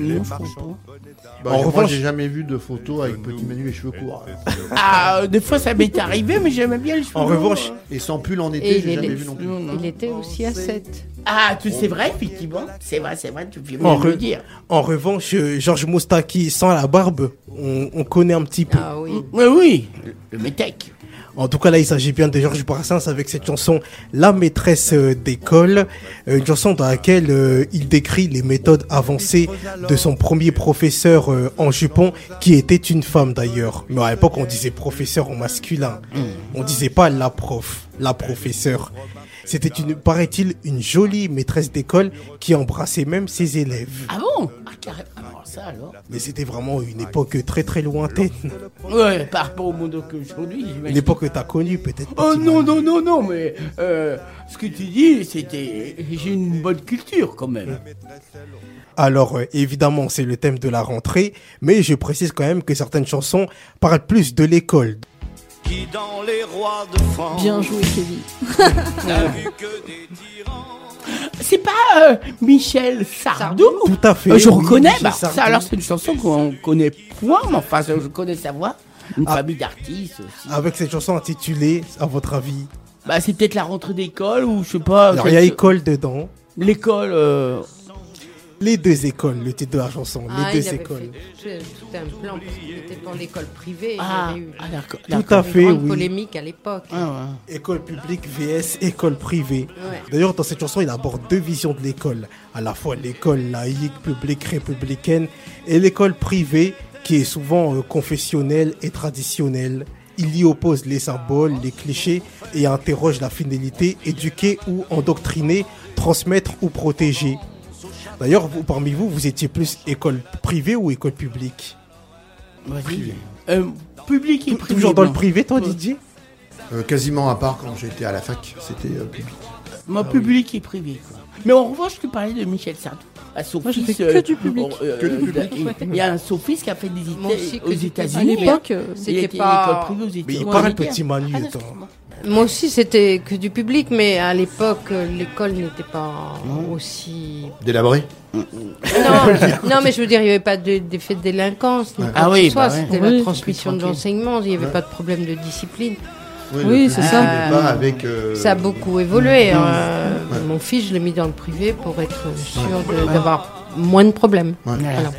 En revanche, j'ai jamais vu de photos avec petit Manu et cheveux courts. Ah, des fois ça m'est arrivé, mais j'aimais bien les cheveux. En revanche, et sans pull en été, j'ai jamais vu non plus. Il était aussi à 7. Ah, c'est vrai, effectivement. C'est vrai, tu viens de le dire. En revanche, Georges Moustaki sans la barbe, on connaît un petit peu. Ah oui. Oui, le métèque. En tout cas, là, il s'agit bien de Georges Brassens avec cette chanson La maîtresse d'école, une chanson dans laquelle il décrit les méthodes avancées de son premier professeur en jupon, qui était une femme d'ailleurs. Mais à l'époque, on disait professeur en masculin. On disait pas la prof. la professeure. C'était paraît-il, une jolie maîtresse d'école qui embrassait même ses élèves. Ah bon? Ah, carrément. Alors, ça alors. Mais c'était vraiment une époque très très lointaine. Ouais, par rapport au monde qu'aujourd'hui, j'imagine. Une époque que t'as connue peut-être. Oh non, mais ce que tu dis, j'ai une bonne culture quand même. Alors, évidemment, c'est le thème de la rentrée, mais je précise quand même que certaines chansons parlent plus de l'école. Qui dans les rois de France. Bien joué, Kevin. N'a vu que des tyrans. C'est pas Michel Sardou? Tout à fait. Je reconnais, Michel ça Sardou. alors c'est une chanson qu'on connaît point, mais enfin je connais sa voix. Une famille d'artistes aussi. Avec cette chanson intitulée, à votre avis? Bah c'est peut-être la rentrée d'école ou je sais pas. Alors il y a école dedans. L'école. Les deux écoles, le titre de la chanson, les deux écoles. Fait tout un plan parce qu'il était dans l'école privée. Ah, il y avait eu tout à fait, une grande oui. polémique à l'époque. École publique vs école privée. Ouais. D'ailleurs, dans cette chanson, il aborde deux visions de l'école. À la fois l'école laïque, publique, républicaine, et l'école privée, qui est souvent confessionnelle et traditionnelle. Il y oppose les symboles, les clichés, et interroge la finalité, éduquer ou endoctriner, transmettre ou protéger. D'ailleurs, parmi vous, vous étiez plus école privée ou école publique? Vas-y. Public et privé. Toujours dans le privé, toi, Didier? Quasiment, à part quand j'étais à la fac, c'était public. Moi, public et privé. Quoi. Mais en revanche, tu parlais de Michel Sardou. À son Moi, j'ai fils, fait que du public. Que du public. Il y a son fils qui a fait des études aux États-Unis. À l'époque, c'était était pas- école privée aux États-Unis. Mais il parle petit Manu. Attends. Moi aussi, c'était que du public, mais à l'époque, l'école n'était pas aussi. Délabré. Non, mais je veux dire, il n'y avait pas d'effet de délinquance. ni quoi Ah que oui, ce soit. bah ouais. C'était Oui, la transmission de tranquille. l'enseignement. Il n'y avait Ouais. pas de problème de discipline. Oui, c'est ça. Mais pas avec. Ça a beaucoup évolué. Mon fils, je l'ai mis dans le privé pour être sûr d'avoir moins de problèmes. Ouais. Voilà.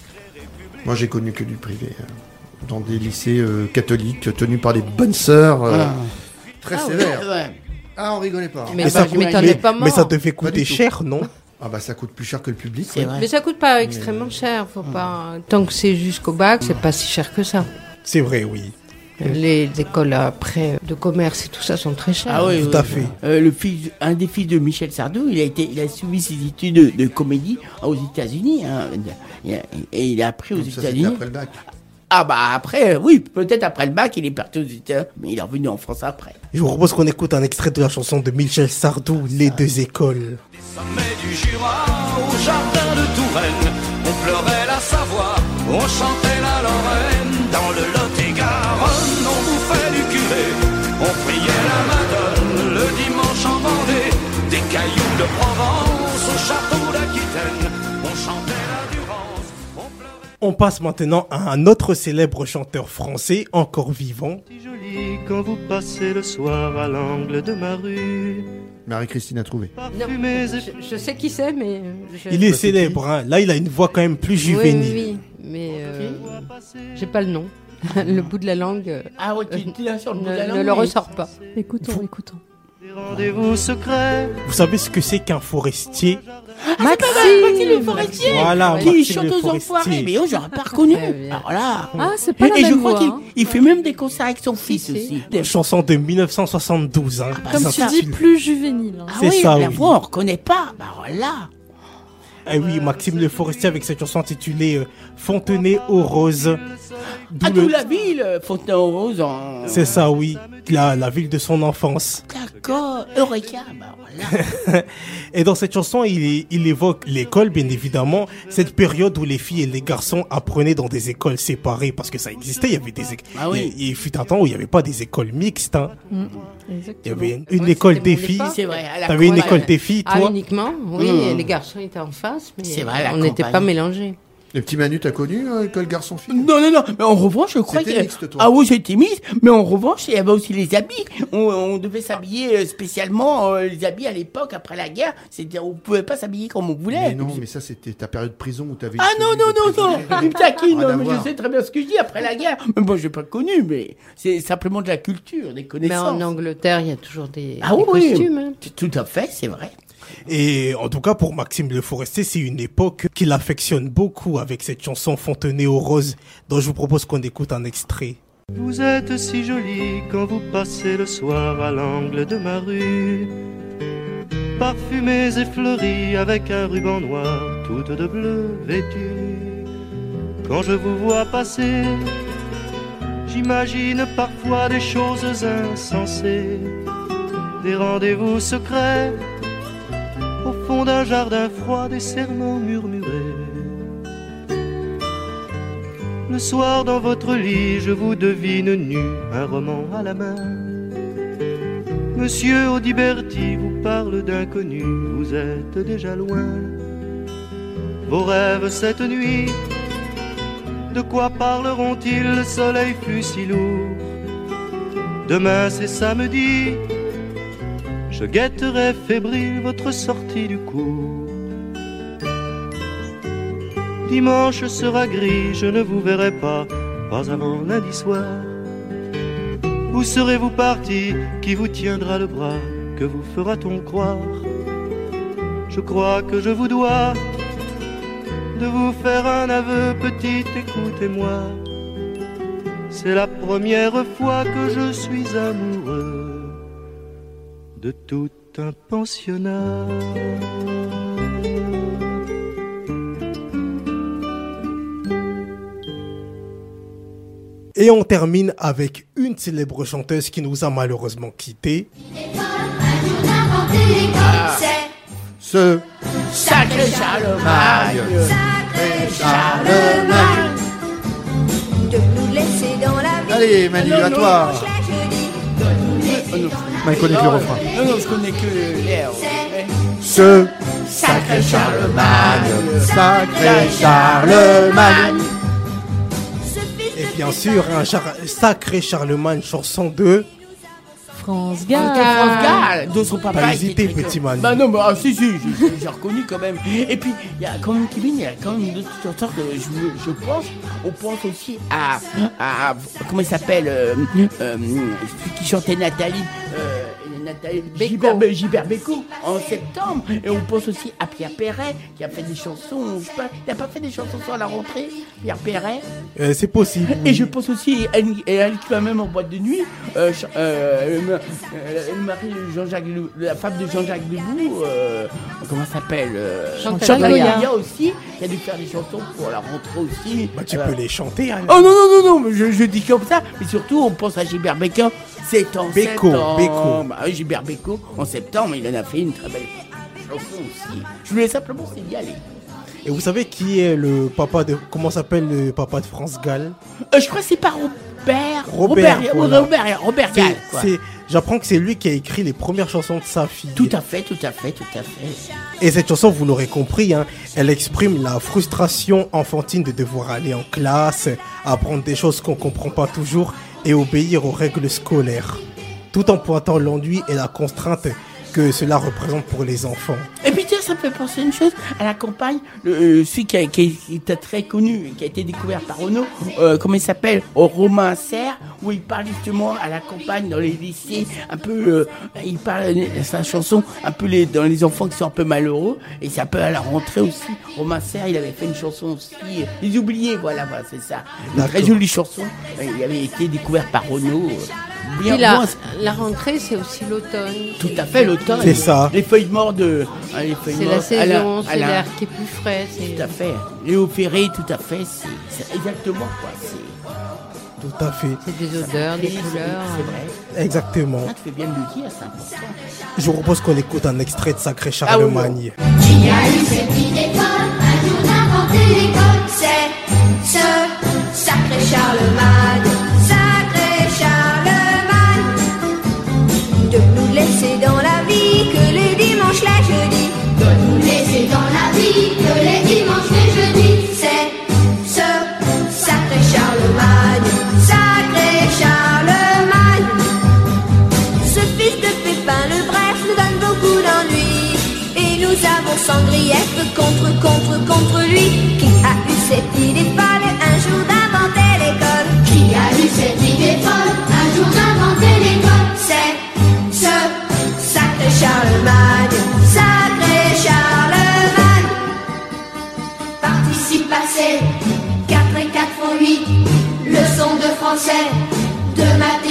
Moi, j'ai connu que du privé. Dans des lycées catholiques tenus par les bonnes sœurs. Très sévères. Ouais. Ah, on rigolait pas. Mais ça, je m'étonnais pas mais ça mort. devait Pas coûter du tout. cher, non? Ah bah ça coûte plus cher que le public. C'est vrai. Mais ça coûte pas extrêmement cher. Faut pas. Tant que c'est jusqu'au bac, c'est pas si cher que ça. C'est vrai, oui. Les écoles après de commerce et tout ça sont très chères. Ah oui, Tout à fait. Un des fils de Michel Sardou, il a suivi ses études de comédie aux États-Unis. Hein, et il a appris aux Donc ça, c'était États-Unis. après le bac. Ah bah après, oui, peut-être après le bac, il est parti aux États-Unis, mais il est revenu en France après. Je vous propose qu'on écoute un extrait de la chanson de Michel Sardou, Les deux écoles. Sommet du Jura, au jardin de Touraine, on pleurait la Savoie, on chantait la Lorraine, dans le Lot-et-Garonne, on bouffait du curé, on priait la Madone, le dimanche en Vendée, des cailloux de Provence, au château d'Aquitaine, on chantait la Durance, on pleurait... On passe maintenant à un autre célèbre chanteur français, encore vivant. Si joli quand vous passez le soir à l'angle de ma rue. Marie-Christine a trouvé. Non, je sais qui c'est, mais. Il est célèbre, hein. Là il a une voix quand même plus juvénile. Oui, mais j'ai pas le nom. Le bout de la langue. Ah ouais, tu l'as sur le bout de la langue. Ne le ressort pas. Écoutons. Des rendez-vous secrets. Vous savez ce que c'est qu'un forestier? Maxime le Forestier Voilà, qui Maxime chante le aux Forestier. enfoirés. Mais j'aurais pas reconnu. Très bien. Alors là. Ah, c'est pas la Et je même crois voix. qu'il hein. il fait même des concerts avec son fils aussi. Chanson de 1972. Hein, Comme Ça tu dis, s'intitule- plus juvénile. hein. Ah C'est oui, ça, la oui. voix, on reconnaît pas. Bah voilà. Eh oui, Maxime Le Forestier avec cette chanson intitulée Fontenay aux Roses. À toute la ville, Fontenay-aux-Roses. C'est ça, oui. La ville de son enfance. D'accord. Eureka. Bah voilà. Et dans cette chanson, il évoque l'école, bien évidemment. Cette période où les filles et les garçons apprenaient dans des écoles séparées. Parce que ça existait, il y avait des écoles. Ah oui. Il fut un temps où il n'y avait pas des écoles mixtes. Hein. Il y Exactement. avait une école c'était des mon filles. époque. C'est vrai. À la T'avais une campagne. école des filles, Ah, toi? uniquement, oui. Mmh. Et les garçons étaient en face, mais C'est vrai, la on n'était campagne. pas mélangés. Le petit Manu, t'as connu école garçon-fille? Non. Mais en revanche, je crois C'était que. mixte, toi. Ah oui, j'étais mixte. Mais en revanche, il y avait aussi les habits. On devait s'habiller spécialement. Les habits à l'époque, après la guerre, c'était on pouvait pas s'habiller comme on voulait. Mais non, mais ça c'était ta période prison où t'avais. Ah non, tu me taquines, Rien à mais voir. je sais très bien ce que je dis après la guerre. Mais bon, j'ai pas connu, mais c'est simplement de la culture, des Mais connaissances. en Angleterre, il y a toujours des Ah oui, costumes. Hein. tout à fait, c'est vrai. Et en tout cas, pour Maxime Le Forestier, c'est une époque qu'il affectionne beaucoup avec cette chanson Fontenay aux Roses, dont je vous propose qu'on écoute un extrait. Vous êtes si jolie quand vous passez le soir à l'angle de ma rue, parfumées et fleuries avec un ruban noir, toutes de bleu vêtues. Quand je vous vois passer, j'imagine parfois des choses insensées, des rendez-vous secrets au fond d'un jardin froid, des serments murmurés. Le soir dans votre lit, je vous devine nu, un roman à la main. Monsieur Audiberti vous parle d'inconnu, vous êtes déjà loin. Vos rêves cette nuit, de quoi parleront-ils? Le soleil fut si lourd. Demain c'est samedi, je guetterai fébrile votre sortie du cours. Dimanche sera gris, je ne vous verrai pas avant lundi soir. Où serez-vous parti? Qui vous tiendra le bras? Que vous fera-t-on croire? Je crois que je vous dois de vous faire un aveu, petite, écoutez-moi. C'est la première fois que je suis amoureux de tout un pensionnat. Et on termine avec une célèbre chanteuse qui nous a malheureusement quittés. Ce sacré Charlemagne, sacré Charlemagne, de nous laisser dans la vie. Allez, Manu, à toi. Il connaît que le refrain. Non, je connais que l'air. Ce sacré Charlemagne, sacré Charlemagne. Et bien sûr, un sacré Charlemagne, chanson de France Gall. France Gall, de son papa. Pas hésité, petit man. Bah non, bah si, j'ai reconnu quand même. Et puis, il y a quand même, Kevin, il y a quand même une autre chanson que je pense. On pense aussi à comment il s'appelle, celui qui chantait Nathalie. Gilbert Bécaud en septembre. Et on pense aussi à Pierre Perret qui a fait des chansons. Je sais pas, il n'a pas fait des chansons sur la rentrée, Pierre Perret. C'est possible. Et je pense aussi à elle qui va même en boîte de nuit. Le mari de Jean-Jacques, la femme de Jean-Jacques Debout. Comment ça s'appelle Chantal Goya aussi. Qui a dû faire des chansons pour la rentrée aussi. Bah, tu peux les chanter. Alors. Oh non, mais je dis comme ça. Mais surtout, on pense à Gilbert Bécaud. C'est en septembre. Bah, Gilbert Bécaud, en septembre, il en a fait une très belle chanson aussi. Je voulais simplement signaler. Et vous savez qui est le papa de... Comment s'appelle le papa de France Gall? Je crois que c'est pas Robert Gall. J'apprends que c'est lui qui a écrit les premières chansons de sa fille. Tout à fait. Et cette chanson, vous l'aurez compris, hein, elle exprime la frustration enfantine de devoir aller en classe, apprendre des choses qu'on comprend pas toujours et obéir aux règles scolaires, tout en pointant l'ennui et la contrainte que cela représente pour les enfants. Et puis tiens, ça me fait penser à une chose, à la campagne, celui qui était très connu, qui a été découvert par Renaud, comment il s'appelle, Romain Serre, où il parle justement à la campagne, dans les lycées, un peu, il parle, sa chanson, un peu dans les enfants qui sont un peu malheureux, et c'est un peu à la rentrée aussi. Romain Serre, il avait fait une chanson aussi, Les Oubliés, voilà, c'est ça. Une très jolie chanson, il avait été découvert par Renaud. Puis la rentrée, c'est aussi l'automne. Tout à fait, l'automne. C'est ça. Les feuilles mortes c'est la saison, c'est l'air qui est plus frais. Tout à fait. Léo Ferré, tout à fait. C'est exactement quoi. Tout à fait. C'est des odeurs, des couleurs. C'est vrai. Exactement. Ah, tu fais bien de le dire, c'est important. Je vous propose qu'on écoute un extrait de Sacré Charlemagne. Qui a eu cette idée folle, un jour d'inventer l'école? C'est ce sacré Charlemagne. De nous laisser dans la vie que les dimanches, les jeudis. De nous laisser dans la vie que les dimanches, les jeudis. C'est ce sacré Charlemagne, sacré Charlemagne. Ce fils de Pépin le Bref nous donne beaucoup d'ennuis. Et nous avons sans grief contre lui. Qui a eu cette idée folle un jour d'inventer l'école? Qui a eu cette idée folle un jour d'inventer l'école? C'est ce sacré Charlemagne, sacré Charlemagne. Participe passé, 4 et 4 font 8, leçon de français.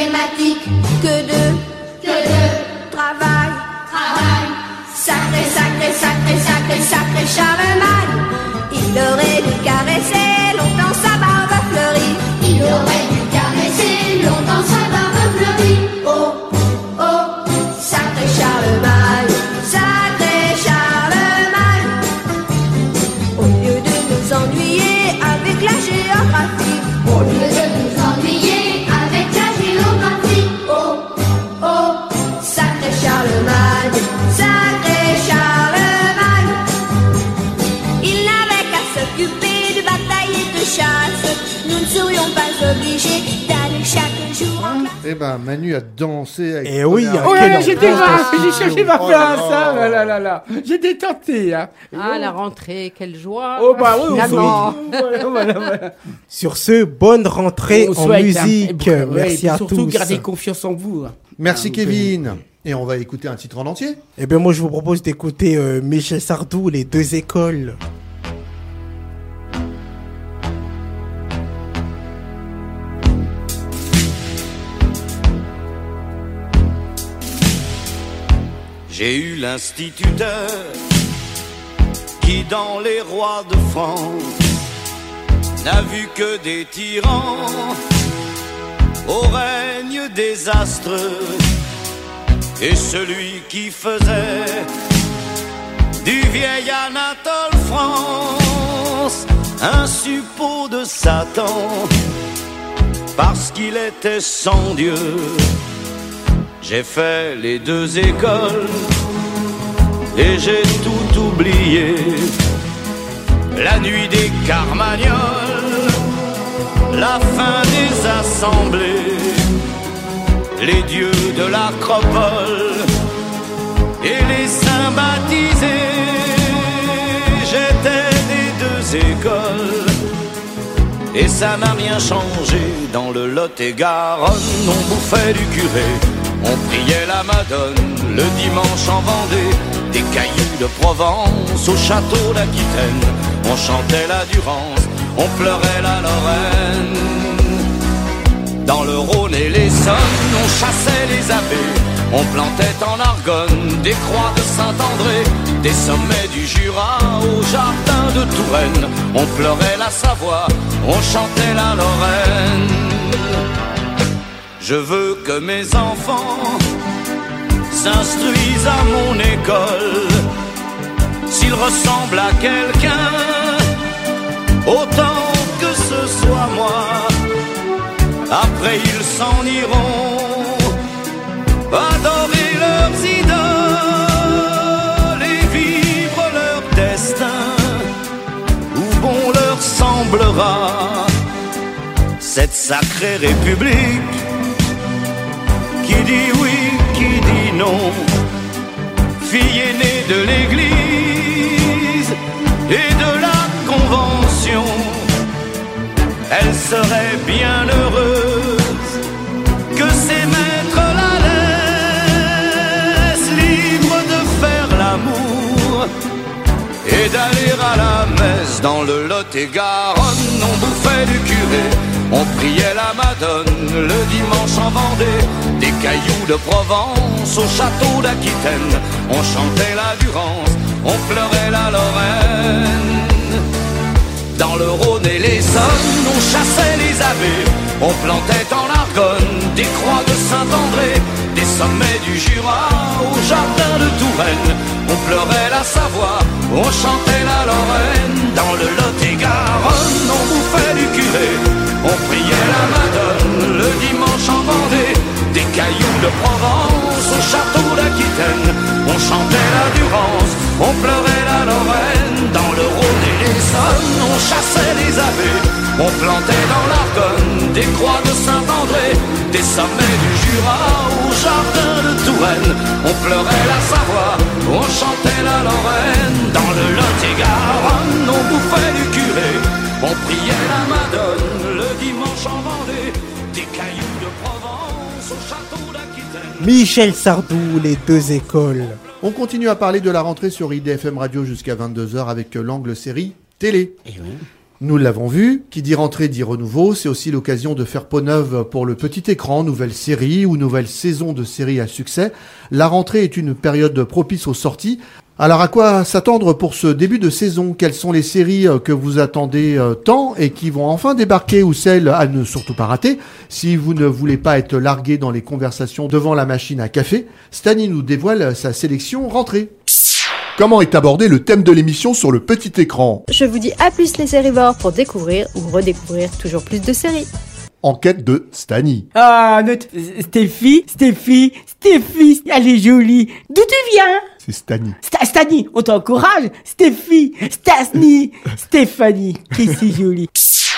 mathématiques que de travail. Sacré, sacré, sacré, sacré, sacré Charlemagne. Il aurait dû caresser longtemps sa barbe fleurie. Il aurait dû caresser longtemps sa barbe fleurie. Oh, oh, sacré Charlemagne, sacré Charlemagne. Au lieu de nous ennuyer avec la géographie, au lieu de nous ennuyer avec la géographie. Oh, oh, sacré Charlemagne, sacré Charlemagne. Il n'avait qu'à s'occuper de bataille et de chasse. Nous ne serions pas obligés d'aller chaque jour en classe. Eh ben, Manu a dansé avec... Eh oui, Oh là là, j'étais là, j'ai cherché ma place, hein, là. J'étais tenté, hein. Ah, la rentrée, quelle joie. Oh bah oui, finalement. voilà. Sur ce, bonne rentrée On en souhaite, musique. hein. Merci à surtout tous. gardez confiance en vous. Hein. Merci Kevin. Et on va écouter un titre en entier. Eh bien, moi, je vous propose d'écouter Michel Sardou, Les Deux Écoles. J'ai eu l'instituteur qui dans les rois de France n'a vu que des tyrans au règne désastreux, et celui qui faisait du vieil Anatole France un suppôt de Satan parce qu'il était sans Dieu. J'ai fait les deux écoles et j'ai tout oublié. La nuit des Carmagnoles, la fin des assemblées, les dieux de l'acropole et les saints baptisés. J'étais des deux écoles et ça n'a rien changé. Dans le Lot-et-Garonne, on bouffait du curé, on priait la Madone le dimanche en Vendée, des cailloux de Provence au château d'Aquitaine. On chantait la Durance, on pleurait la Lorraine. Dans le Rhône et l'Essonne, on chassait les abbés, on plantait en Argonne des croix de Saint-André, des sommets du Jura au jardin de Touraine. On pleurait la Savoie, on chantait la Lorraine. Je veux que mes enfants s'instruisent à mon école. S'ils ressemblent à quelqu'un, autant que ce soit moi. Après ils s'en iront, adorer leurs idoles et vivre leur destin, où bon leur semblera cette sacrée République qui dit oui, qui dit non, fille aînée de l'Église et de la Convention. Elle serait bien heureuse que ses maîtres la laissent libre de faire l'amour et d'aller à la messe. Dans le Lot-et-Garonne, on bouffait du curé, on priait la Madone le dimanche en Vendée, des cailloux de Provence au château d'Aquitaine. On chantait la Durance, on pleurait la Lorraine. Dans le Rhône et l'Essonne, on chassait les abbés, on plantait en Argonne des croix de Saint-André, des sommets du Jura au jardin de Touraine. On pleurait la Savoie, on chantait la Lorraine. Dans le Lot-et-Garonne, on bouffait du curé, on priait la Madone le dimanche en Vendée, des cailloux de Provence au château d'Aquitaine. On chantait la Durance, on pleurait la Lorraine. Dans le Rhône et l'Essonne, on chassait les abbés, on plantait dans l'Argonne des croix de Saint-André, des sommets du Jura au jardin de Touraine. On pleurait la Savoie, on chantait la Lorraine. Dans le Lot-et-Garonne, on bouffait du curé, on priait la Madone le dimanche en Vendée, des cailloux de Provence au château d'Aquitaine. Michel Sardou, Les Deux Écoles. On continue à parler de la rentrée sur IDFM Radio jusqu'à 22h avec l'angle série télé. Nous l'avons vu, qui dit rentrée dit renouveau, c'est aussi l'occasion de faire peau neuve pour le petit écran, nouvelle série ou nouvelle saison de série à succès. La rentrée est une période propice aux sorties. Alors à quoi s'attendre pour ce début de saison? Quelles sont les séries que vous attendez tant et qui vont enfin débarquer ou celles à ne surtout pas rater? Si vous ne voulez pas être largué dans les conversations devant la machine à café, Stani nous dévoile sa sélection rentrée. Comment est abordé le thème de l'émission sur le petit écran? Je vous dis à plus les sérivores pour découvrir ou redécouvrir toujours plus de séries. Enquête de Stani. Ah, notre Stéphie, elle est jolie. D'où tu viens? C'est Stani. Stani, on t'encourage. Stéphie, Stasni, Stéphanie, qui c'est joli.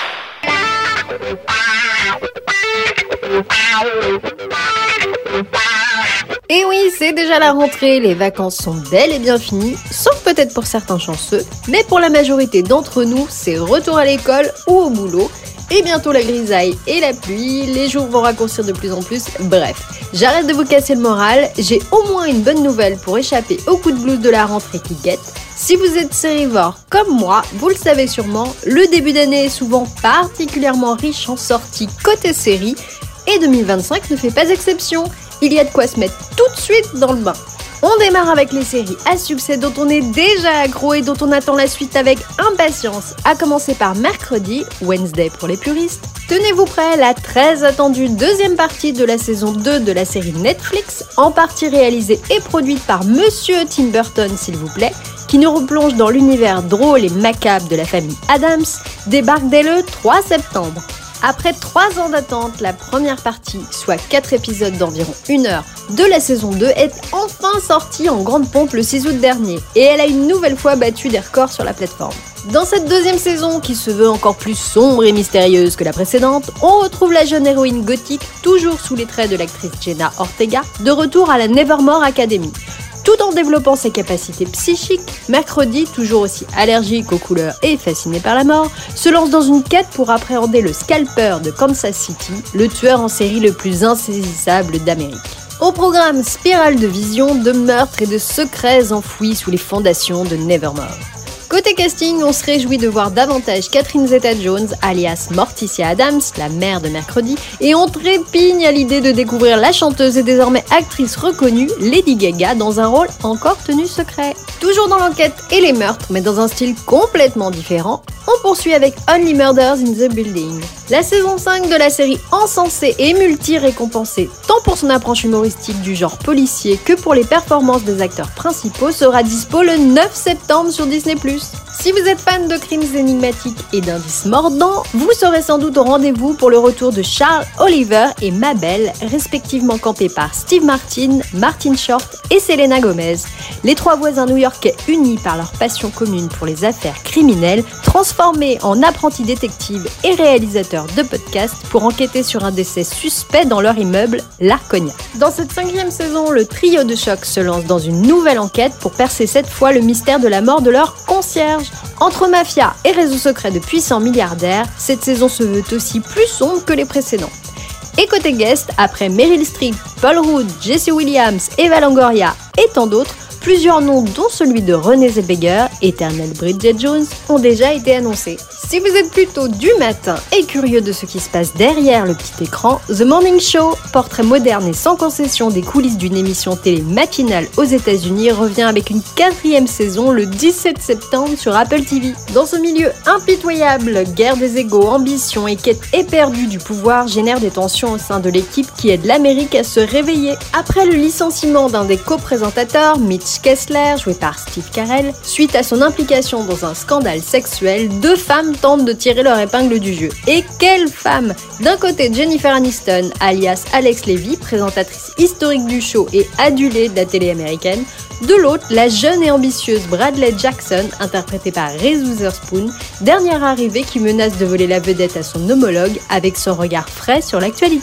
Et oui, c'est déjà la rentrée, les vacances sont bel et bien finies, sauf peut-être pour certains chanceux, mais pour la majorité d'entre nous, c'est retour à l'école ou au boulot, et bientôt la grisaille et la pluie, les jours vont raccourcir de plus en plus, bref. J'arrête de vous casser le moral, j'ai au moins une bonne nouvelle pour échapper au coup de blues de la rentrée qui guette. Si vous êtes sérivore comme moi, vous le savez sûrement, le début d'année est souvent particulièrement riche en sorties côté série, et 2025 ne fait pas exception. Il y a de quoi se mettre tout de suite dans le bain. On démarre avec les séries à succès dont on est déjà accro et dont on attend la suite avec impatience, à commencer par mercredi, Wednesday pour les puristes. Tenez-vous prêts, la très attendue deuxième partie de la saison 2 de la série Netflix, en partie réalisée et produite par Monsieur Tim Burton s'il vous plaît, qui nous replonge dans l'univers drôle et macabre de la famille Addams, débarque dès le 3 septembre. Après 3 ans d'attente, la première partie, soit 4 épisodes d'environ 1 heure, de la saison 2 est enfin sortie en grande pompe le 6 août dernier, et elle a une nouvelle fois battu des records sur la plateforme. Dans cette deuxième saison, qui se veut encore plus sombre et mystérieuse que la précédente, on retrouve la jeune héroïne gothique, toujours sous les traits de l'actrice Jenna Ortega, de retour à la Nevermore Academy. Tout en développant ses capacités psychiques, Mercredi, toujours aussi allergique aux couleurs et fasciné par la mort, se lance dans une quête pour appréhender le scalper de Kansas City, le tueur en série le plus insaisissable d'Amérique. Au programme, spirale de visions, de meurtres et de secrets enfouis sous les fondations de Nevermore. Côté casting, on se réjouit de voir davantage Catherine Zeta-Jones, alias Morticia Addams, la mère de Mercredi, et on trépigne à l'idée de découvrir la chanteuse et désormais actrice reconnue, Lady Gaga, dans un rôle encore tenu secret. Toujours dans l'enquête et les meurtres, mais dans un style complètement différent, on poursuit avec Only Murders in the Building. La saison 5 de la série encensée et multi-récompensée, tant pour son approche humoristique du genre policier que pour les performances des acteurs principaux, sera dispo le 9 septembre sur Disney+. Si vous êtes fan de crimes énigmatiques et d'indices mordants, vous serez sans doute au rendez-vous pour le retour de Charles Oliver et Mabel, respectivement campés par Steve Martin, Martin Short et Selena Gomez. Les 3 voisins new-yorkais unis par leur passion commune pour les affaires criminelles, transformés en apprentis détectives et réalisateurs de podcasts pour enquêter sur un décès suspect dans leur immeuble, l'Arconia. Dans cette 5e saison, le trio de choc se lance dans une nouvelle enquête pour percer cette fois le mystère de la mort de leur concierge. Entre mafia et réseau secret de puissants milliardaires, cette saison se veut aussi plus sombre que les précédentes. Et côté guest, après Meryl Streep, Paul Rudd, Jesse Williams, Eva Longoria et tant d'autres, plusieurs noms dont celui de Renée Zellweger, éternelle Bridget Jones, ont déjà été annoncés. Si vous êtes plutôt du matin et curieux de ce qui se passe derrière le petit écran, The Morning Show, portrait moderne et sans concession des coulisses d'une émission télé matinale aux États-Unis, revient avec une 4e saison le 17 septembre sur Apple TV. Dans ce milieu impitoyable, guerre des égos, ambition et quête éperdue du pouvoir génèrent des tensions au sein de l'équipe qui aide l'Amérique à se réveiller. Après le licenciement d'un des co-présentateurs, Mitch Kessler, joué par Steve Carell, suite à son implication dans un scandale sexuel, 2 femmes tentent de tirer leur épingle du jeu. Et quelle femme! D'un côté, Jennifer Aniston, alias Alex Levy, présentatrice historique du show et adulée de la télé américaine. De l'autre, la jeune et ambitieuse Bradley Jackson, interprétée par Reese Witherspoon, dernière arrivée qui menace de voler la vedette à son homologue avec son regard frais sur l'actualité.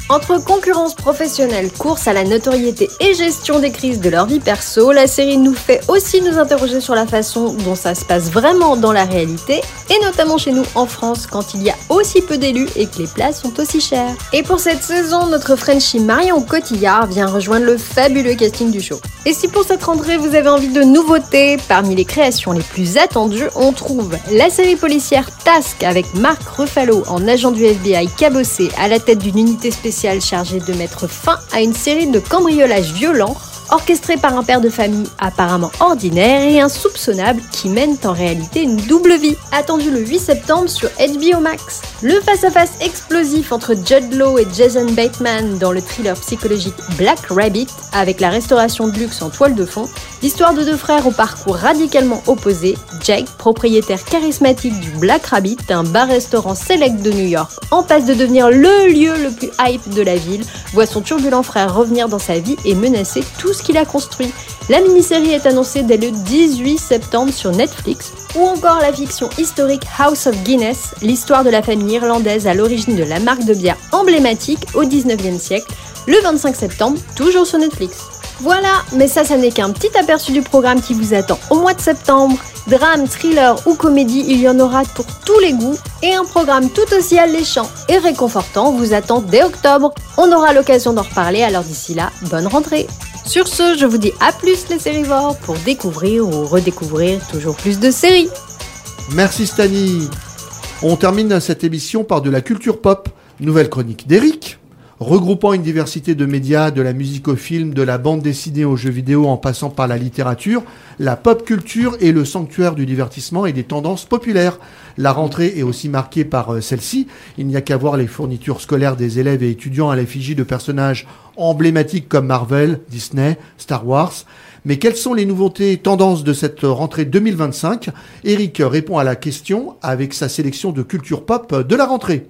Entre concurrence professionnelle, course à la notoriété et gestion des crises de leur vie perso, la série nous fait aussi nous interroger sur la façon dont ça se passe vraiment dans la réalité, et notamment chez nous en France quand il y a aussi peu d'élus et que les places sont aussi chères. Et pour cette saison, notre Frenchie Marion Cotillard vient rejoindre le fabuleux casting du show. Et si pour cette rentrée vous avez envie de nouveautés, parmi les créations les plus attendues, on trouve la série policière Task avec Mark Ruffalo en agent du FBI cabossé à la tête d'une unité spéciale chargée de mettre fin à une série de cambriolages violents orchestrés par un père de famille apparemment ordinaire et insoupçonnable qui mène en réalité une double vie. Attendu le 8 septembre sur HBO Max. Le face-à-face explosif entre Jude Law et Jason Bateman dans le thriller psychologique Black Rabbit avec la restauration de luxe en toile de fond. L'histoire de deux frères au parcours radicalement opposé. Jake, propriétaire charismatique du Black Rabbit, un bar-restaurant select de New York, en passe de devenir le lieu le plus hype de la ville, voit son turbulent frère revenir dans sa vie et menacer tout ce qu'il a construit. La mini-série est annoncée dès le 18 septembre sur Netflix. Ou encore la fiction historique House of Guinness, l'histoire de la famille irlandaise à l'origine de la marque de bière emblématique au 19e siècle, le 25 septembre, toujours sur Netflix. Voilà, mais ça n'est qu'un petit aperçu du programme qui vous attend au mois de septembre. Drame, thriller ou comédie, il y en aura pour tous les goûts. Et un programme tout aussi alléchant et réconfortant vous attend dès octobre. On aura l'occasion d'en reparler, alors d'ici là, bonne rentrée. Sur ce, je vous dis à plus les sérivores pour découvrir ou redécouvrir toujours plus de séries. Merci Stani. On termine cette émission par de la culture pop. Nouvelle chronique d'Eric. Regroupant une diversité de médias, de la musique au film, de la bande dessinée aux jeux vidéo en passant par la littérature, la pop culture est le sanctuaire du divertissement et des tendances populaires. La rentrée est aussi marquée par celle-ci. Il n'y a qu'à voir les fournitures scolaires des élèves et étudiants à l'effigie de personnages emblématiques comme Marvel, Disney, Star Wars. Mais quelles sont les nouveautés tendances de cette rentrée 2025 ? Eric répond à la question avec sa sélection de culture pop de la rentrée.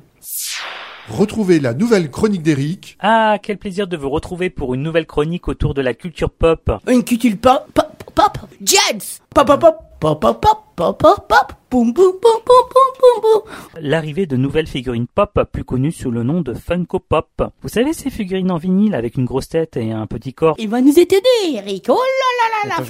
Retrouvez la nouvelle chronique d'Eric. Ah, quel plaisir de vous retrouver pour une nouvelle chronique autour de la culture pop. Une culture pop, jazz, pop, boum, boum, boum, boum, boum, boum. L'arrivée de nouvelles figurines pop, plus connues sous le nom de Funko Pop. Vous savez ces figurines en vinyle avec une grosse tête et un petit corps? Il va nous aider, Eric. Oh là là là là.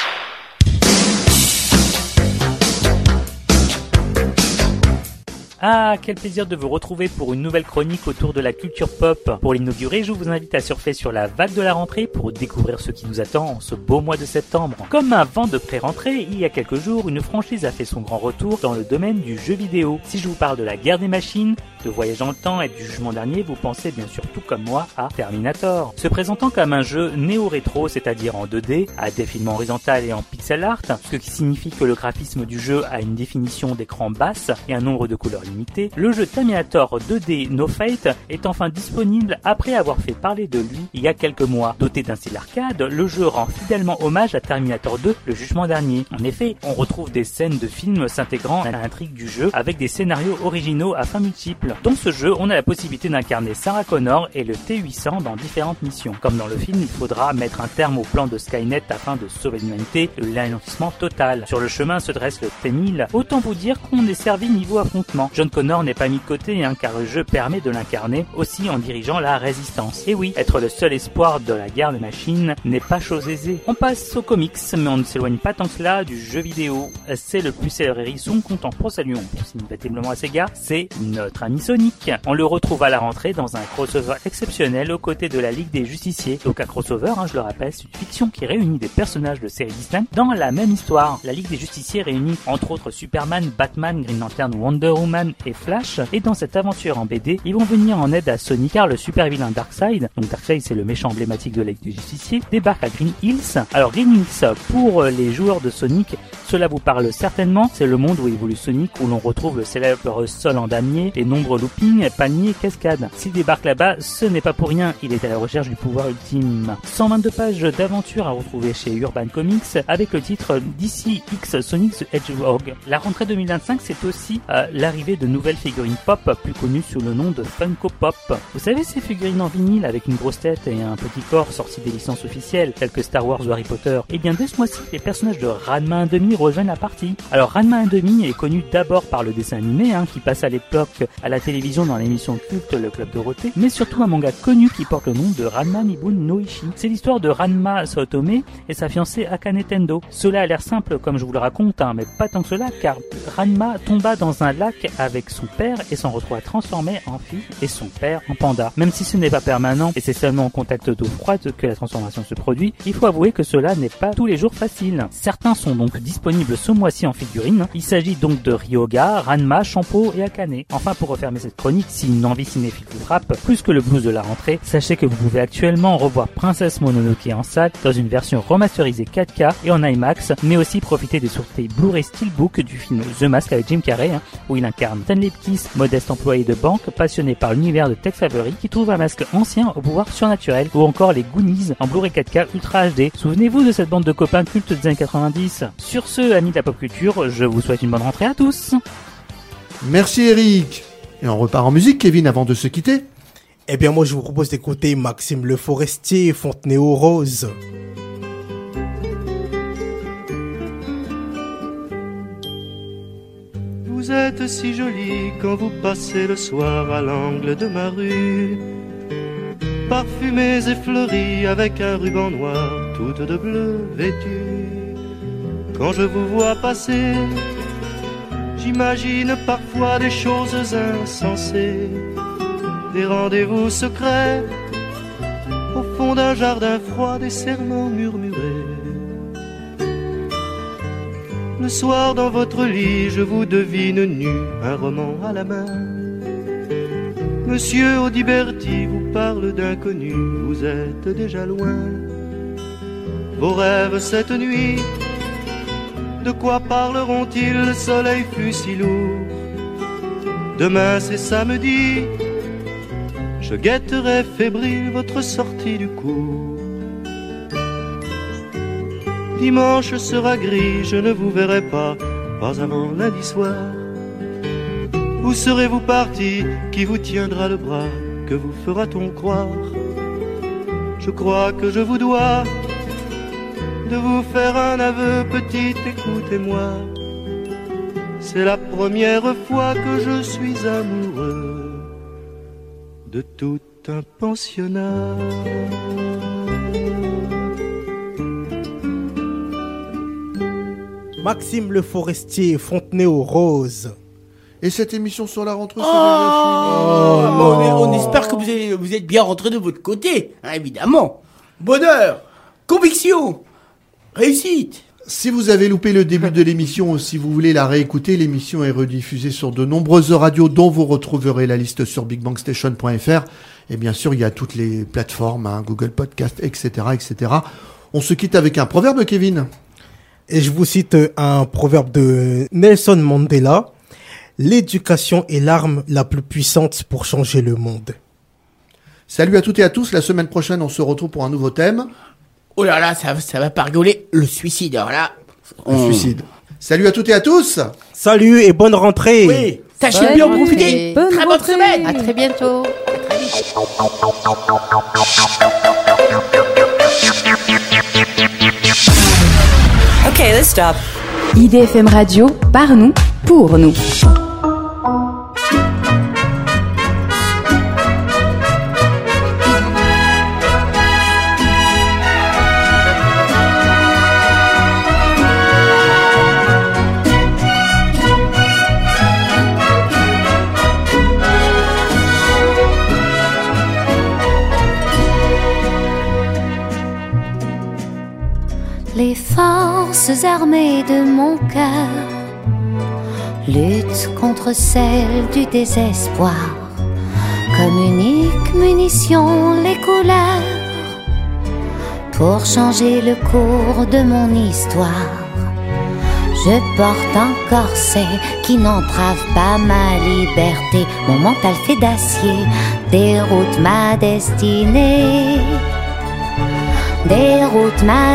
Ah, quel plaisir de vous retrouver pour une nouvelle chronique autour de la culture pop. Pour l'inaugurer, je vous invite à surfer sur la vague de la rentrée pour découvrir ce qui nous attend en ce beau mois de septembre. Comme un vent de pré-rentrée, il y a quelques jours, une franchise a fait son grand retour dans le domaine du jeu vidéo. Si je vous parle de la guerre des machines, de Voyage dans le temps et du Jugement dernier, vous pensez bien sûr tout comme moi à Terminator. Se présentant comme un jeu néo-rétro, c'est-à-dire en 2D, à défilement horizontal et en pixel art, ce qui signifie que le graphisme du jeu a une définition d'écran basse et un nombre de couleurs limité, le jeu Terminator 2D No Fate est enfin disponible après avoir fait parler de lui il y a quelques mois. Doté d'un style arcade, le jeu rend fidèlement hommage à Terminator 2, le Jugement dernier. En effet, on retrouve des scènes de films s'intégrant à l'intrigue du jeu avec des scénarios originaux à fins multiples. Dans ce jeu, on a la possibilité d'incarner Sarah Connor et le T-800 dans différentes missions. Comme dans le film, il faudra mettre un terme au plan de Skynet afin de sauver l'humanité de l'anéantissement total. Sur le chemin se dresse le T-1000. Autant vous dire qu'on est servi niveau affrontement. John Connor n'est pas mis de côté, car le jeu permet de l'incarner aussi en dirigeant la résistance. Et oui, être le seul espoir de la guerre des machines n'est pas chose aisée. On passe aux comics, mais on ne s'éloigne pas tant que cela du jeu vidéo. C'est le plus célèbre hérisson comptant pour sa lion, significativement à Sega, c'est notre ami Sonic. On le retrouve à la rentrée dans un crossover exceptionnel aux côtés de la Ligue des Justiciers. Donc un crossover, je le rappelle, c'est une fiction qui réunit des personnages de séries distinctes dans la même histoire. La Ligue des Justiciers réunit entre autres Superman, Batman, Green Lantern, Wonder Woman et Flash. Et dans cette aventure en BD, ils vont venir en aide à Sonic car le super vilain Darkseid, donc Darkseid c'est le méchant emblématique de la Ligue des Justiciers, débarque à Green Hills. Alors Green Hills, pour les joueurs de Sonic, cela vous parle certainement, c'est le monde où évolue Sonic, où l'on retrouve le célèbre sol en damier, les nombreux loopings, palmiers, cascades. S'il débarque là-bas, ce n'est pas pour rien, il est à la recherche du pouvoir ultime. 122 pages d'aventure à retrouver chez Urban Comics avec le titre DC X Sonic the Hedgehog. La rentrée 2025, c'est aussi l'arrivée diffuser de nouvelles figurines pop, plus connues sous le nom de Funko Pop. Vous savez, ces figurines en vinyle avec une grosse tête et un petit corps sortis des licences officielles, telles que Star Wars ou Harry Potter. Et bien dès ce mois-ci, les personnages de Ranma 1/2 rejoignent la partie. Alors Ranma 1/2 est connu d'abord par le dessin animé, qui passe à l'époque à la télévision dans l'émission culte Le Club Dorothée, mais surtout un manga connu qui porte le nom de Ranma Nibun no Ishi. C'est l'histoire de Ranma Saotome et sa fiancée Akane Tendo. Cela a l'air simple comme je vous le raconte, mais pas tant que cela, car Ranma tomba dans un lac avec son père et s'en retrouva transformé en fille et son père en panda. Même si ce n'est pas permanent et c'est seulement en contact d'eau froide que la transformation se produit, il faut avouer que cela n'est pas tous les jours facile. Certains sont donc disponibles ce mois-ci en figurine. Il s'agit donc de Ryoga, Ranma, Champo et Akane. Enfin, pour refermer cette chronique, si une envie cinéphile vous frappe, plus que le blues de la rentrée, sachez que vous pouvez actuellement revoir Princesse Mononoke en salle dans une version remasterisée 4K et en IMAX, mais aussi profiter des sorties Blu-ray Steelbook du film The Mask avec Jim Carrey, où il incarne Stanley Ipkiss, modeste employé de banque, passionné par l'univers de Tex Avery, qui trouve un masque ancien au pouvoir surnaturel, ou encore les Goonies en Blu-ray 4K Ultra HD. Souvenez-vous de cette bande de copains cultes des années 90. Sur ce, amis de la pop culture, je vous souhaite une bonne rentrée à tous. Merci Eric. Et on repart en musique, Kevin, avant de se quitter. Eh bien, moi, je vous propose d'écouter Maxime Le Forestier, Fontenay aux Roses. Vous êtes si jolie quand vous passez le soir à l'angle de ma rue, parfumées et fleuries avec un ruban noir, toutes de bleu vêtues. Quand je vous vois passer, j'imagine parfois des choses insensées, des rendez-vous secrets au fond d'un jardin froid, des serments murmurés. Le soir dans votre lit, je vous devine nu, un roman à la main. Monsieur Audiberti vous parle d'inconnu, vous êtes déjà loin. Vos rêves cette nuit, de quoi parleront-ils? Le soleil fut si lourd. Demain c'est samedi, je guetterai fébrile votre sortie du cours. Dimanche sera gris, je ne vous verrai pas avant lundi soir. Où serez-vous parti? Qui vous tiendra le bras? Que vous fera-t-on croire? Je crois que je vous dois de vous faire un aveu, petite, écoutez-moi. C'est la première fois que je suis amoureux de tout un pensionnat. Maxime Le Forestier, Fontenay aux Roses. Et cette émission sur la rentrée, c'est déjà fini. On espère que vous êtes bien rentrés de votre côté, évidemment. Bonheur, conviction, réussite. Si vous avez loupé le début de l'émission ou si vous voulez la réécouter, l'émission est rediffusée sur de nombreuses radios dont vous retrouverez la liste sur bigbangstation.fr. Et bien sûr, il y a toutes les plateformes, Google Podcast, etc., etc. On se quitte avec un proverbe, Kevin. Et je vous cite un proverbe de Nelson Mandela. L'éducation est l'arme la plus puissante pour changer le monde. Salut à toutes et à tous. La semaine prochaine, on se retrouve pour un nouveau thème. Oh là là, ça va pas rigoler. Le suicide, alors là. Le suicide. Salut à toutes et à tous. Salut et bonne rentrée. Oui, sachez bien en profiter. Très bonne semaine. À très bientôt. Ok, let's stop. IDFM Radio, par nous, pour nous. Les forces armées de mon cœur luttent contre celles du désespoir. Comme unique munition, les couleurs pour changer le cours de mon histoire. Je porte un corset qui n'entrave pas ma liberté. Mon mental fait d'acier déroute ma destinée. Déroute ma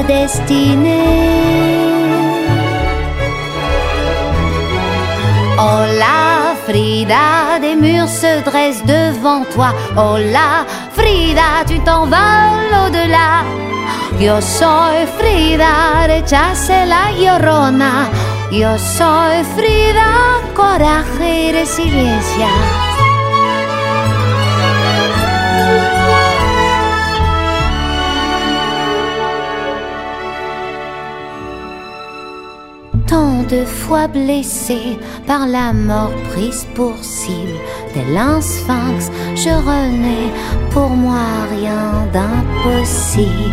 destinée. Oh, la Frida, des murs se dressent devant toi. Oh là, Frida, tu t'envoles au-delà. Yo soy Frida, rechace la llorona. Yo soy Frida, coraje y resiliencia. Tant de fois blessée par la mort prise pour cible, tel un sphinx, je renais, pour moi rien d'impossible.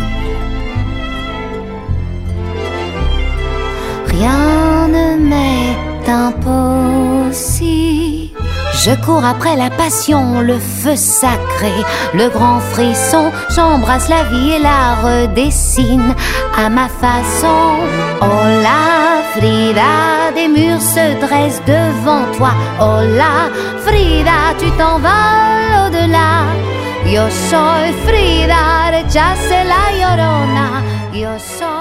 Rien ne m'est impossible. Je cours après la passion, le feu sacré, le grand frisson. J'embrasse la vie et la redessine à ma façon. Oh la Frida, des murs se dressent devant toi. Oh la Frida, tu t'envoles au-delà. Yo soy Frida, rechace la llorona. Yo soy